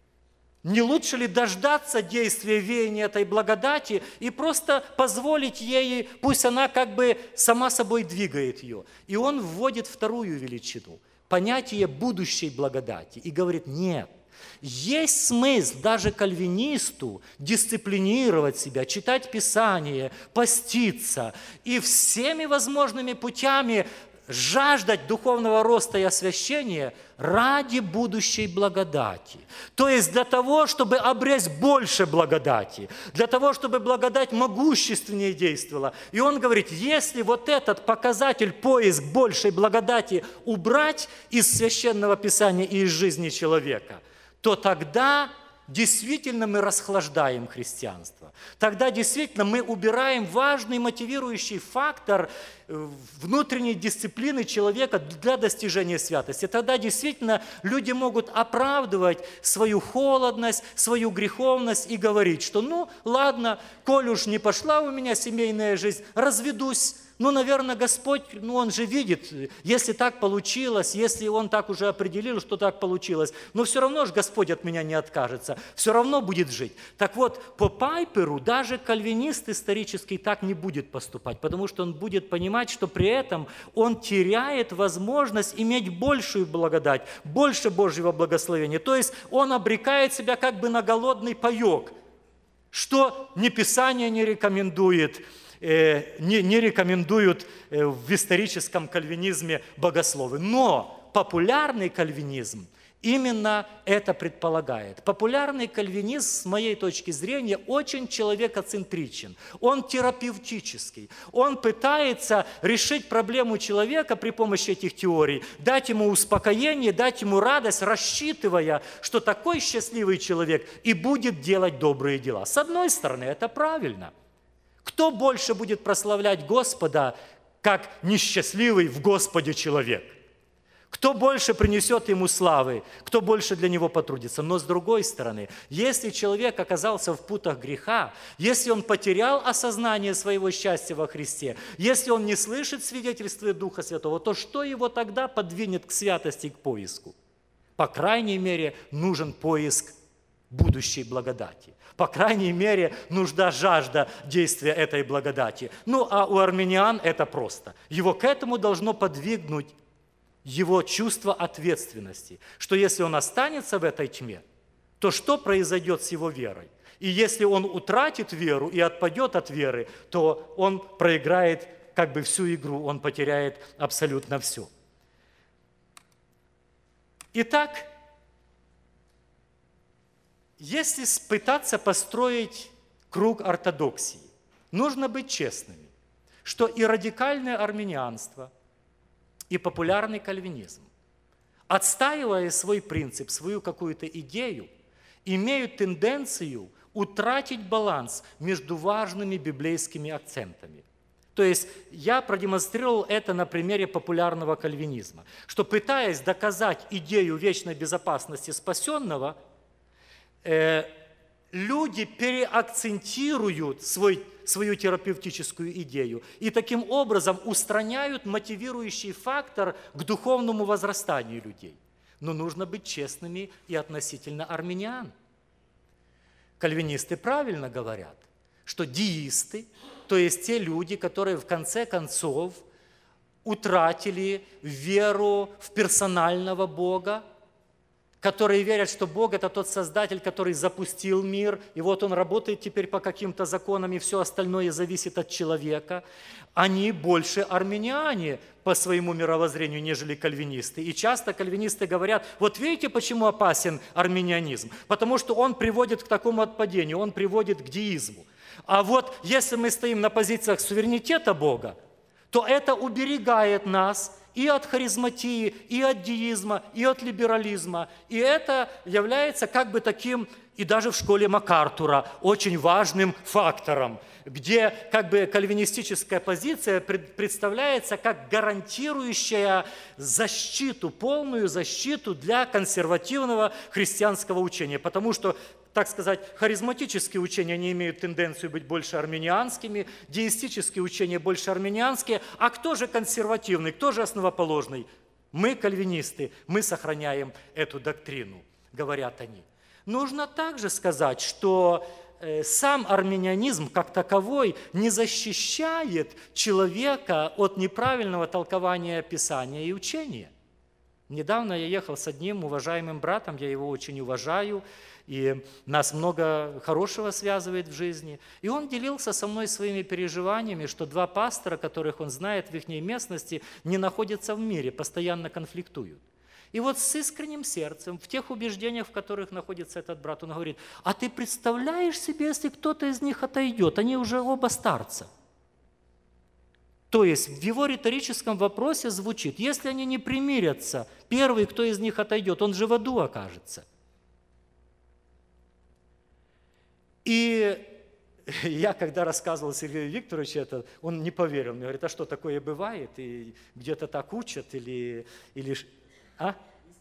Не лучше ли дождаться действия веяния этой благодати и просто позволить ей, пусть она как бы сама собой двигает ее? И он вводит вторую величину, понятие будущей благодати, и говорит: нет, есть смысл даже кальвинисту дисциплинировать себя, читать Писание, поститься и всеми возможными путями жаждать духовного роста и освящения ради будущей благодати. То есть для того, чтобы обрести больше благодати, для того, чтобы благодать могущественнее действовала. И он говорит, если вот этот показатель, поиск большей благодати убрать из Священного Писания и из жизни человека, то тогда действительно мы расхлаждаем христианство. Тогда действительно мы убираем важный мотивирующий фактор внутренней дисциплины человека для достижения святости. Тогда действительно люди могут оправдывать свою холодность, свою греховность и говорить, что ну ладно, коль уж не пошла у меня семейная жизнь, разведусь. Ну, наверное, Господь, ну, Он же видит, если так получилось, если Он так уже определил, что так получилось, но все равно же Господь от меня не откажется, все равно будет жить. Так вот, по Пайперу даже кальвинист исторический так не будет поступать, потому что он будет понимать, что при этом он теряет возможность иметь большую благодать, больше Божьего благословения. То есть он обрекает себя как бы на голодный паек, что ни Писание не рекомендует, Не, не рекомендуют в историческом кальвинизме богословы. Но популярный кальвинизм именно это предполагает. Популярный кальвинизм, с моей точки зрения, очень человекоцентричен. Он терапевтический. Он пытается решить проблему человека при помощи этих теорий, дать ему успокоение, дать ему радость, рассчитывая, что такой счастливый человек и будет делать добрые дела. С одной стороны, это правильно. Кто больше будет прославлять Господа, как несчастливый в Господе человек? Кто больше принесет ему славы? Кто больше для него потрудится? Но с другой стороны, если человек оказался в путах греха, если он потерял осознание своего счастья во Христе, если он не слышит свидетельства Духа Святого, то что его тогда подвинет к святости и к поиску? По крайней мере, нужен поиск будущей благодати. По крайней мере, нужда, жажда действия этой благодати. Ну, а у армян это просто. Его к этому должно подвигнуть его чувство ответственности, что если он останется в этой тьме, то что произойдет с его верой? И если он утратит веру и отпадет от веры, то он проиграет как бы всю игру, он потеряет абсолютно все. Итак, если пытаться построить круг ортодоксии, нужно быть честными. что и радикальное армянианство, и популярный кальвинизм, отстаивая свой принцип, свою какую-то идею, имеют тенденцию утратить баланс между важными библейскими акцентами. То есть я продемонстрировал это на примере популярного кальвинизма, что, пытаясь доказать идею вечной безопасности спасенного, э, люди переакцентируют свой, свою терапевтическую идею и таким образом устраняют мотивирующий фактор к духовному возрастанию людей. Но нужно быть честными и относительно армян. Кальвинисты правильно говорят, что деисты, то есть те люди, которые в конце концов утратили веру в персонального Бога, которые верят, что Бог – это тот Создатель, который запустил мир, и вот Он работает теперь по каким-то законам, и все остальное зависит от человека, они больше армяне по своему мировоззрению, нежели кальвинисты. И часто кальвинисты говорят, вот видите, почему опасен армянианизм? Потому что он приводит к такому отпадению, он приводит к деизму. А вот если мы стоим на позициях суверенитета Бога, то это уберегает нас и от харизматии, и от деизма, и от либерализма. И это является как бы таким, и даже в школе МакАртура, очень важным фактором, где как бы кальвинистическая позиция представляется как гарантирующая защиту, полную защиту для консервативного христианского учения. Потому что, так сказать, харизматические учения, они имеют тенденцию быть больше армянианскими, деистические учения больше армянианские. А кто же консервативный, кто же основоположный? Мы, кальвинисты, мы сохраняем эту доктрину, говорят они. Нужно также сказать, что сам армянианизм как таковой не защищает человека от неправильного толкования Писания и учения. Недавно я ехал с одним уважаемым братом, я его очень уважаю, и нас много хорошего связывает в жизни. И он делился со мной своими переживаниями, что два пастора, которых он знает в их местности, не находятся в мире, постоянно конфликтуют. И вот с искренним сердцем, в тех убеждениях, в которых находится этот брат, он говорит, а ты представляешь себе, если кто-то из них отойдет, они уже оба старца. То есть в его риторическом вопросе звучит, если они не примирятся, первый, кто из них отойдет, он же в аду окажется. И я, когда рассказывал Сергею Викторовичу это, он не поверил. Мне говорит, а что, такое бывает? И где-то так учат? Или, или... А?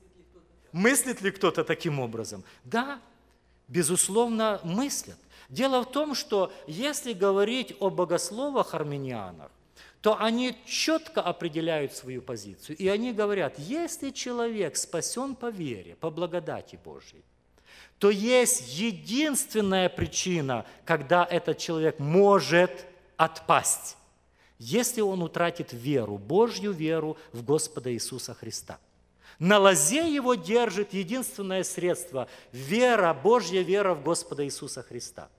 Мыслит ли кто-то таким образом? Да, безусловно, мыслят. Дело в том, что если говорить о богословах-армянианах, то они четко определяют свою позицию. И они говорят, если человек спасен по вере, по благодати Божьей, то есть единственная причина, когда этот человек может отпасть, если он утратит веру, Божью веру в Господа Иисуса Христа. На лозе его держит единственное средство – вера, Божья вера в Господа Иисуса Христа.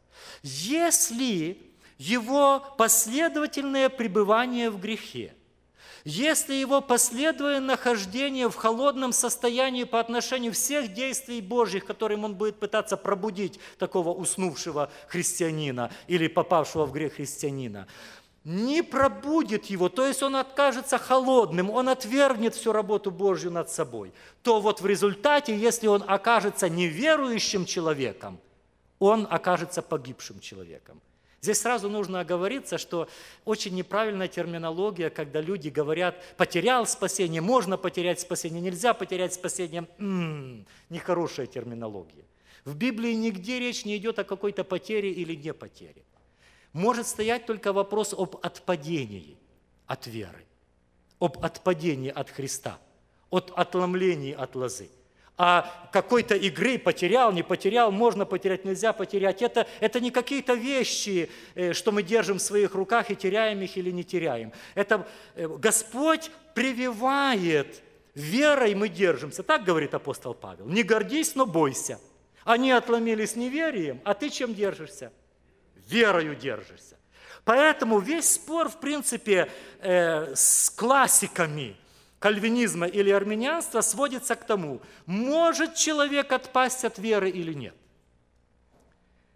Если его последовательное пребывание в грехе, если его последовательное нахождение в холодном состоянии по отношению всех действий Божьих, которым он будет пытаться пробудить такого уснувшего христианина или попавшего в грех христианина, не пробудит его, то есть он откажется холодным, он отвергнет всю работу Божью над собой, то вот в результате, если он окажется неверующим человеком, он окажется погибшим человеком. Здесь сразу нужно оговориться, что очень неправильная терминология, когда люди говорят, потерял спасение, можно потерять спасение, нельзя потерять спасение. М-м, нехорошая терминология. В Библии нигде речь не идет о какой-то потере или не потере. Может стоять только вопрос об отпадении от веры, об отпадении от Христа, от отломлений от лозы. А какой-то игры потерял, не потерял, можно потерять, нельзя потерять. Это, это не какие-то вещи, что мы держим в своих руках и теряем их или не теряем. Это Господь прививает, верой мы держимся. Так говорит апостол Павел. Не гордись, но бойся. Они отломились неверием, а ты чем держишься? Верою держишься. Поэтому весь спор, в принципе, э, с классиками кальвинизма или армянианства сводится к тому, может человек отпасть от веры или нет.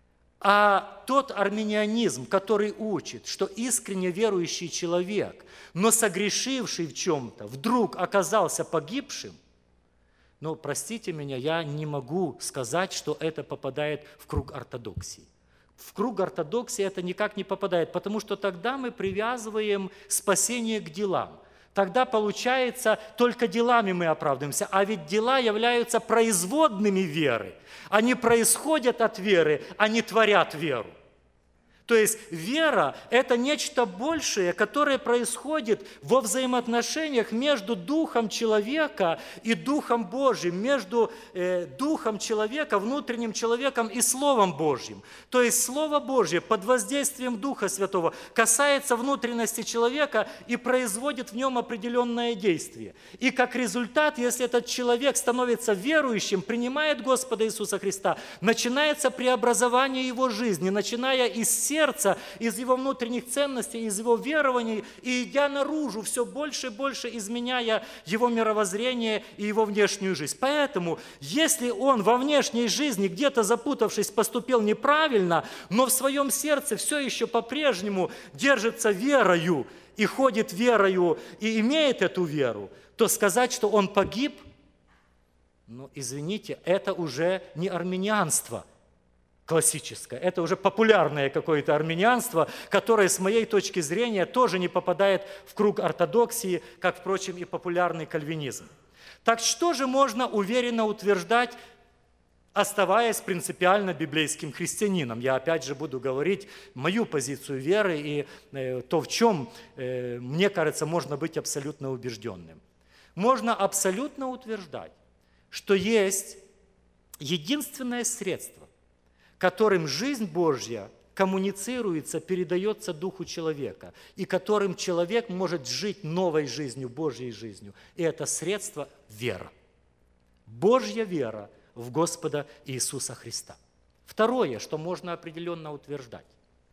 А тот арминианизм, который учит, что искренне верующий человек, но согрешивший в чем-то, вдруг оказался погибшим, ну, простите меня, я не могу сказать, что это попадает в круг ортодоксии. В круг ортодоксии это никак не попадает, потому что тогда мы привязываем спасение к делам. Тогда, получается, только делами мы оправдываемся. А ведь дела являются производными веры. Они происходят от веры, они творят веру. То есть вера – это нечто большее, которое происходит во взаимоотношениях между духом человека и Духом Божьим, между э, духом человека, внутренним человеком и Словом Божьим. То есть Слово Божье под воздействием Духа Святого касается внутренности человека и производит в нем определенное действие. И как результат, если этот человек становится верующим, принимает Господа Иисуса Христа, начинается преобразование его жизни, начиная из сердца, сердца, из его внутренних ценностей, из его верований, и идя наружу, все больше и больше изменяя его мировоззрение и его внешнюю жизнь. Поэтому, если он во внешней жизни, где-то запутавшись, поступил неправильно, но в своем сердце все еще по-прежнему держится верою, и ходит верою, и имеет эту веру, то сказать, что он погиб, ну, извините, это уже не арминианство классическое, это уже популярное какое-то арминианство, которое, с моей точки зрения, тоже не попадает в круг ортодоксии, как, впрочем, и популярный кальвинизм. Так что же можно уверенно утверждать, оставаясь принципиально библейским христианином? Я опять же буду говорить мою позицию веры и э, то, в чем, э, мне кажется, можно быть абсолютно убежденным. Можно абсолютно утверждать, что есть единственное средство, которым жизнь Божья коммуницируется, передается духу человека, и которым человек может жить новой жизнью, Божьей жизнью. И это средство – вера. Божья вера в Господа Иисуса Христа. Второе, что можно определенно утверждать,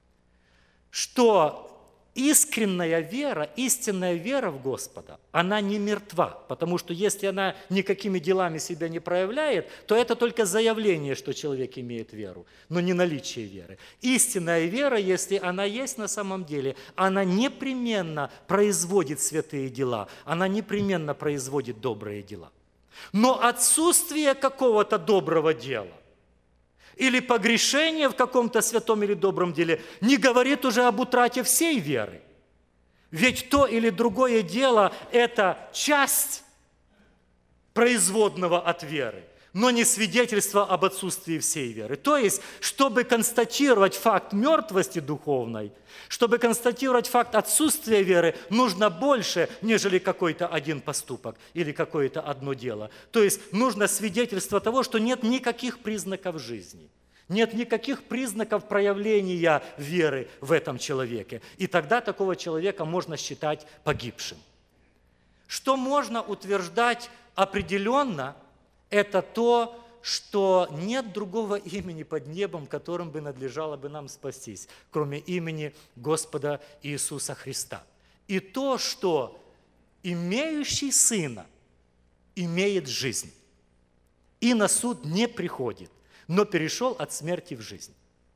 что искренняя вера, истинная вера в Господа, она не мертва, потому что если она никакими делами себя не проявляет, то это только заявление, что человек имеет веру, но не наличие веры. Истинная вера, если она есть на самом деле, она непременно производит святые дела, она непременно производит добрые дела. Но отсутствие какого-то доброго дела или погрешение в каком-то святом или добром деле не говорит уже об утрате всей веры. Ведь то или другое дело – это часть производного от веры, но не свидетельство об отсутствии всей веры. То есть, чтобы констатировать факт мертвости духовной, чтобы констатировать факт отсутствия веры, нужно больше, нежели какой-то один поступок или какое-то одно дело. То есть, нужно свидетельство того, что нет никаких признаков жизни, нет никаких признаков проявления веры в этом человеке. И тогда такого человека можно считать погибшим. Что можно утверждать определенно, это то, что нет другого имени под небом, которым бы надлежало бы нам спастись, кроме имени Господа Иисуса Христа. И то, что имеющий Сына имеет жизнь и на суд не приходит, но перешел от смерти в жизнь.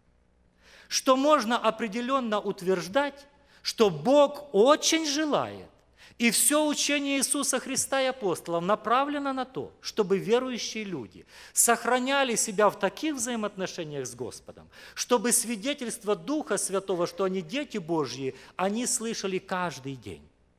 Что можно определенно утверждать, что Бог очень желает, и все учение Иисуса Христа и апостолов направлено на то, чтобы верующие люди сохраняли себя в таких взаимоотношениях с Господом, чтобы свидетельство Духа Святого, что они дети Божьи, они слышали каждый день.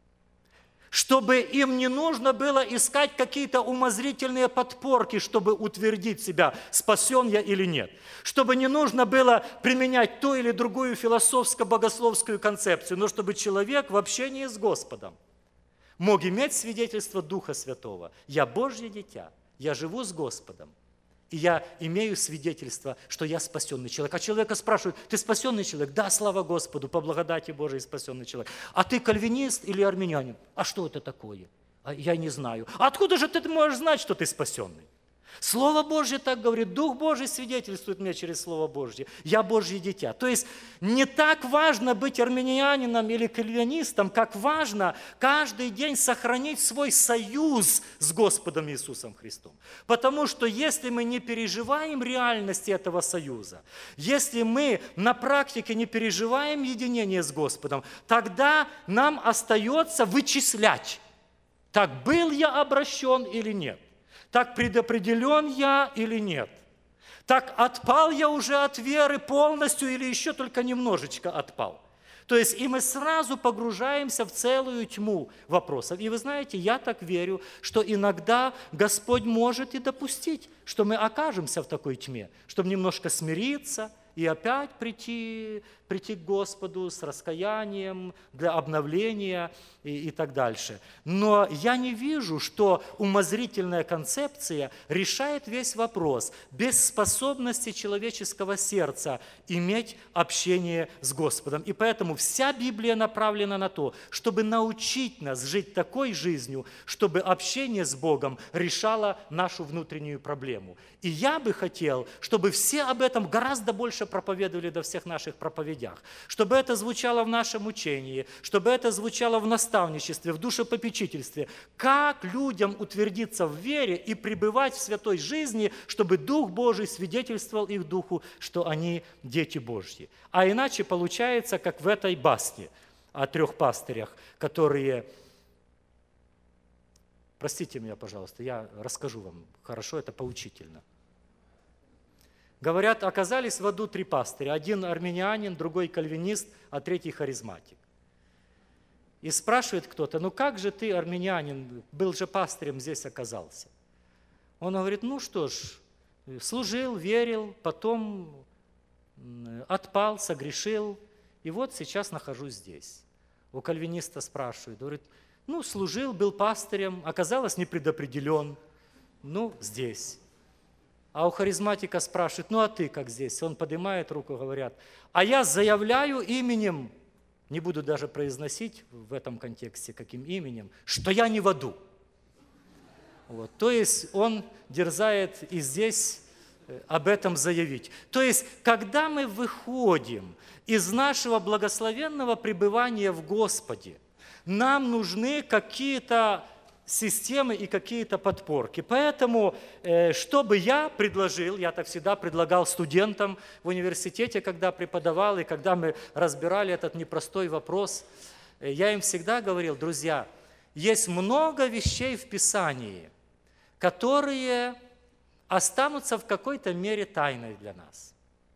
Чтобы им не нужно было искать какие-то умозрительные подпорки, чтобы утвердить себя, спасен я или нет. Чтобы не нужно было применять ту или другую философско-богословскую концепцию, но чтобы человек в общении с Господом мог иметь свидетельство Духа Святого. Я Божье дитя, я живу с Господом, и я имею свидетельство, что я спасенный человек. А человека спрашивают: ты спасенный человек? Да, слава Господу, по благодати Божией спасенный человек. А ты кальвинист или армянин? А что это такое? А я не знаю. А откуда же ты можешь знать, что ты спасенный? Слово Божье так говорит, Дух Божий свидетельствует мне через Слово Божье. Я Божье дитя. То есть не так важно быть армянинанином или кальвинистом, как важно каждый день сохранить свой союз с Господом Иисусом Христом. Потому что если мы не переживаем реальности этого союза, если мы на практике не переживаем единение с Господом, тогда нам остается вычислять, так был я обращен или нет. Так предопределен я или нет? Так отпал я уже от веры полностью или еще только немножечко отпал? То есть и мы сразу погружаемся в целую тьму вопросов. И вы знаете, я так верю, что иногда Господь может и допустить, что мы окажемся в такой тьме, чтобы немножко смириться и опять прийти, прийти к Господу с раскаянием для обновления и, и так дальше. Но я не вижу, что умозрительная концепция решает весь вопрос без способности человеческого сердца иметь общение с Господом. И поэтому вся Библия направлена на то, чтобы научить нас жить такой жизнью, чтобы общение с Богом решало нашу внутреннюю проблему. И я бы хотел, чтобы все об этом гораздо больше проповедовали до всех наших проповедях, чтобы это звучало в нашем учении, чтобы это звучало в наставничестве, в душепопечительстве. Как людям утвердиться в вере и пребывать в святой жизни, чтобы Дух Божий свидетельствовал их духу, что они дети Божьи. А иначе получается, как в этой басне о трех пастырях, которые... Простите меня, пожалуйста, я расскажу вам, хорошо, это поучительно. Говорят, оказались в аду три пастыря. Один армянин, другой кальвинист, а третий харизматик. И спрашивает кто-то, ну как же ты, армянин, был же пастырем, здесь оказался? Он говорит, ну что ж, служил, верил, потом отпал, согрешил, и вот сейчас нахожусь здесь. У кальвиниста спрашивают, говорит, ну служил, был пастырем, оказалось не предопределен, ну здесь. А у харизматика спрашивают, ну а ты как здесь? Он поднимает руку, говорят, а я заявляю именем, не буду даже произносить в этом контексте, каким именем, что я не в аду. Вот. То есть он дерзает и здесь об этом заявить. То есть, когда мы выходим из нашего благословенного пребывания в Господе, нам нужны какие-то системы и какие-то подпорки. Поэтому, что бы я предложил, я так всегда предлагал студентам в университете, когда преподавал, и когда мы разбирали этот непростой вопрос, я им всегда говорил, друзья, есть много вещей в Писании, которые останутся в какой-то мере тайной для нас.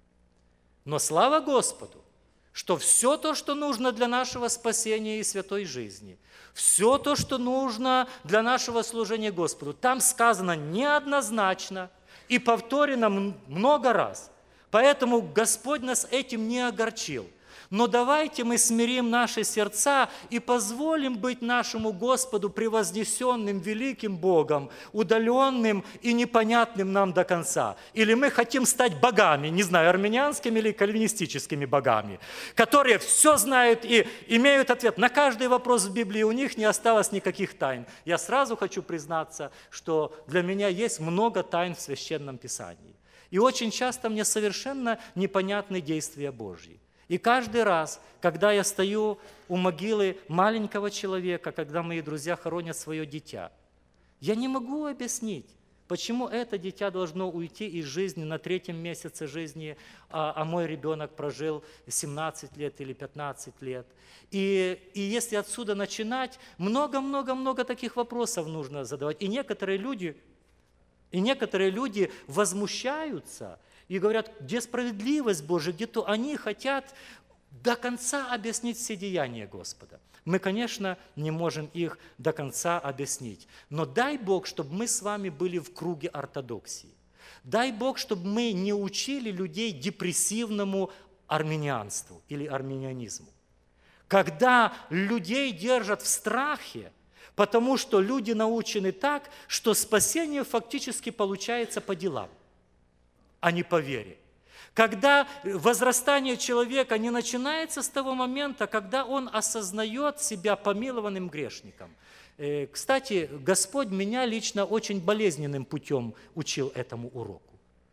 Но слава Господу, что все то, что нужно для нашего спасения и святой жизни, все то, что нужно для нашего служения Господу, там сказано неоднозначно и повторено много раз. Поэтому Господь нас этим не огорчил. Но давайте мы смирим наши сердца и позволим быть нашему Господу превознесенным великим Богом, удаленным и непонятным нам до конца. Или мы хотим стать богами, не знаю, армянианскими или кальвинистическими богами, которые все знают и имеют ответ на каждый вопрос в Библии, у них не осталось никаких тайн. Я сразу хочу признаться, что для меня есть много тайн в Священном Писании. И очень часто мне совершенно непонятны действия Божьи. И каждый раз, когда я стою у могилы маленького человека, когда мои друзья хоронят свое дитя, я не могу объяснить, почему это дитя должно уйти из жизни на третьем месяце жизни, а, а мой ребенок прожил семнадцать лет или пятнадцать лет. И, и если отсюда начинать, много-много-много таких вопросов нужно задавать. И некоторые люди, и некоторые люди возмущаются, и говорят, где справедливость Божия, где-то они хотят до конца объяснить все деяния Господа. Мы, конечно, не можем их до конца объяснить. Но дай Бог, чтобы мы с вами были в круге ортодоксии. Дай Бог, чтобы мы не учили людей депрессивному армянианству или армянианизму. Когда людей держат в страхе, потому что люди научены так, что спасение фактически получается по делам, а не по вере. Когда возрастание человека не начинается с того момента, когда он осознает себя помилованным грешником. Кстати, Господь меня лично очень болезненным путем учил этому уроку.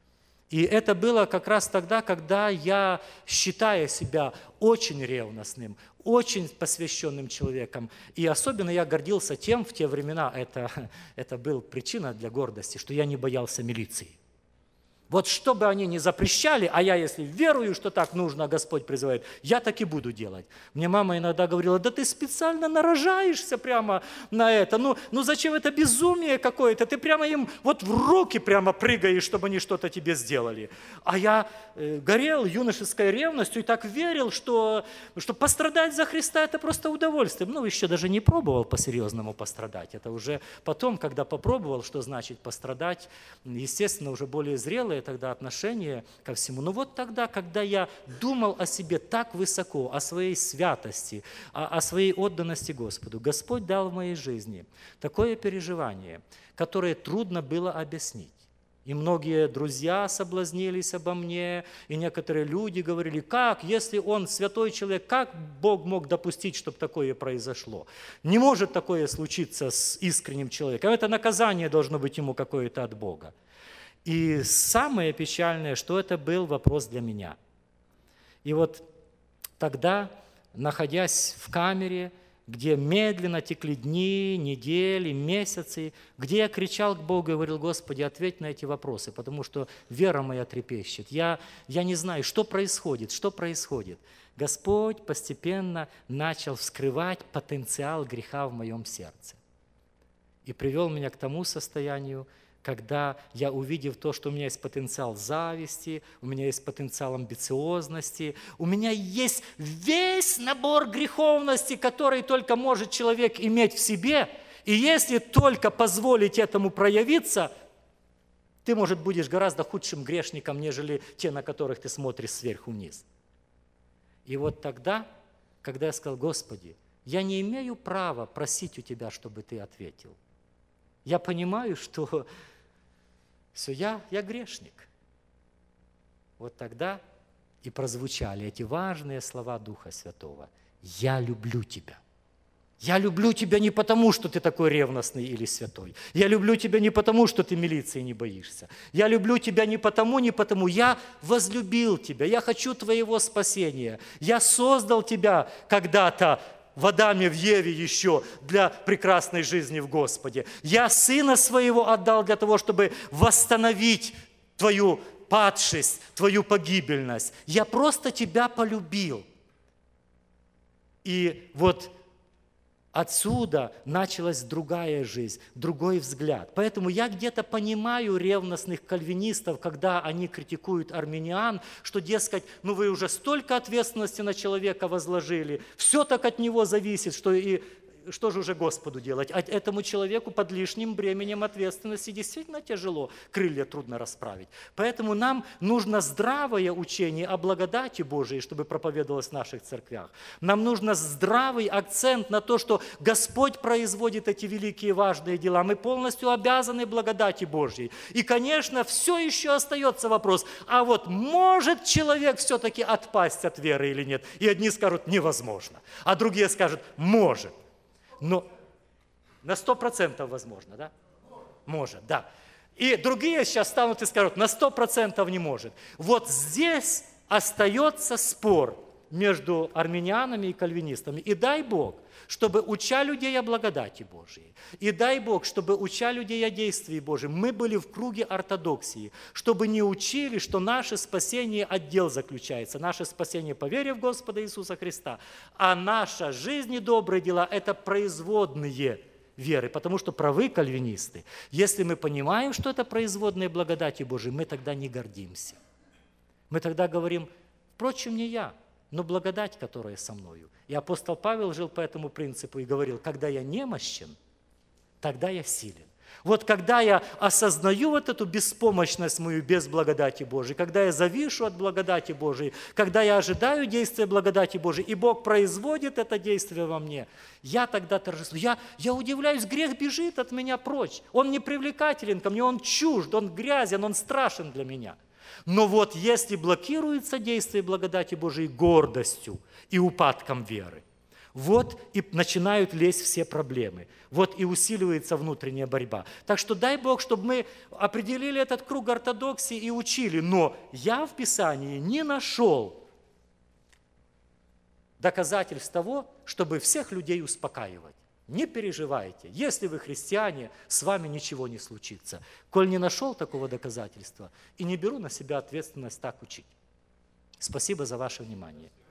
И это было как раз тогда, когда я, считая себя очень ревностным, очень посвященным человеком, и особенно я гордился тем, в те времена, это, это была причина для гордости, что я не боялся милиции. Вот что бы они ни запрещали, а я, если верую, что так нужно, а Господь призывает, я так и буду делать. Мне мама иногда говорила, да ты специально нарожаешься прямо на это. Ну, ну зачем это безумие какое-то? Ты прямо им вот в руки прямо прыгаешь, чтобы они что-то тебе сделали. А я э, горел юношеской ревностью и так верил, что, что пострадать за Христа – это просто удовольствие. Ну, еще даже не пробовал по-серьезному пострадать. Это уже потом, когда попробовал, что значит пострадать, естественно, уже более зрелый, тогда отношение ко всему. Но вот тогда, когда я думал о себе так высоко, о своей святости, о, о своей отданности Господу, Господь дал в моей жизни такое переживание, которое трудно было объяснить. И многие друзья соблазнились обо мне, и некоторые люди говорили, как, если он святой человек, как Бог мог допустить, чтобы такое произошло? Не может такое случиться с искренним человеком. Это наказание должно быть ему какое-то от Бога. И самое печальное, что это был вопрос для меня. И вот тогда, находясь в камере, где медленно текли дни, недели, месяцы, где я кричал к Богу и говорил, Господи, ответь на эти вопросы, потому что вера моя трепещет. Я, я не знаю, что происходит, что происходит. Господь постепенно начал вскрывать потенциал греха в моем сердце. И привел меня к тому состоянию, когда я, увидев то, что у меня есть потенциал зависти, у меня есть потенциал амбициозности, у меня есть весь набор греховности, который только может человек иметь в себе, и если только позволить этому проявиться, ты, может, будешь гораздо худшим грешником, нежели те, на которых ты смотришь сверху вниз. И вот тогда, когда я сказал, Господи, я не имею права просить у Тебя, чтобы Ты ответил. Я понимаю, что все, я, я грешник. Вот тогда и прозвучали эти важные слова Духа Святого. Я люблю тебя. Я люблю тебя не потому, что ты такой ревностный или святой. Я люблю тебя не потому, что ты милиции не боишься. Я люблю тебя не потому, не потому. Я возлюбил тебя. Я хочу твоего спасения. Я создал тебя когда-то в Адаме, в Еве еще для прекрасной жизни в Господе. Я Сына Своего отдал для того, чтобы восстановить твою падшесть, твою погибельность. Я просто тебя полюбил. И вот отсюда началась другая жизнь, другой взгляд. Поэтому я где-то понимаю ревностных кальвинистов, когда они критикуют армян, что, дескать, ну вы уже столько ответственности на человека возложили, все так от него зависит, что и что же уже Господу делать? А этому человеку под лишним бременем ответственности действительно тяжело, крылья трудно расправить. Поэтому нам нужно здравое учение о благодати Божией, чтобы проповедовалось в наших церквях. Нам нужно здравый акцент на то, что Господь производит эти великие важные дела. Мы полностью обязаны благодати Божьей. И, конечно, все еще остается вопрос, а вот может человек все-таки отпасть от веры или нет? И одни скажут, невозможно, а другие скажут, может. Но на сто процентов возможно, да? Может, да. И другие сейчас станут и скажут, на сто процентов не может. Вот здесь остается спор между армянами и кальвинистами. И дай Бог, чтобы, уча людей о благодати Божией, и дай Бог, чтобы, уча людей о действии Божьем, мы были в круге ортодоксии, чтобы не учили, что наше спасение отдел заключается, наше спасение по вере в Господа Иисуса Христа, а наша жизнь и добрые дела – это производные веры, потому что правы кальвинисты. Если мы понимаем, что это производные благодати Божией, мы тогда не гордимся. Мы тогда говорим, впрочем, не я, но благодать, которая со мною. И апостол Павел жил по этому принципу и говорил, когда я немощен, тогда я силен. Вот когда я осознаю вот эту беспомощность мою без благодати Божией, когда я завишу от благодати Божией, когда я ожидаю действия благодати Божией, и Бог производит это действие во мне, я тогда торжествую. Я, я удивляюсь, грех бежит от меня прочь. Он не привлекателен ко мне, он чужд, он грязен, он страшен для меня. Но вот если блокируется действие благодати Божией гордостью и упадком веры, вот и начинают лезть все проблемы. Вот и усиливается внутренняя борьба. Так что дай Бог, чтобы мы определили этот круг ортодоксии и учили. Но я в Писании не нашел доказательств того, чтобы всех людей успокаивать. Не переживайте, если вы христиане, с вами ничего не случится. Коль не нашел такого доказательства, и не беру на себя ответственность так учить. Спасибо за ваше внимание.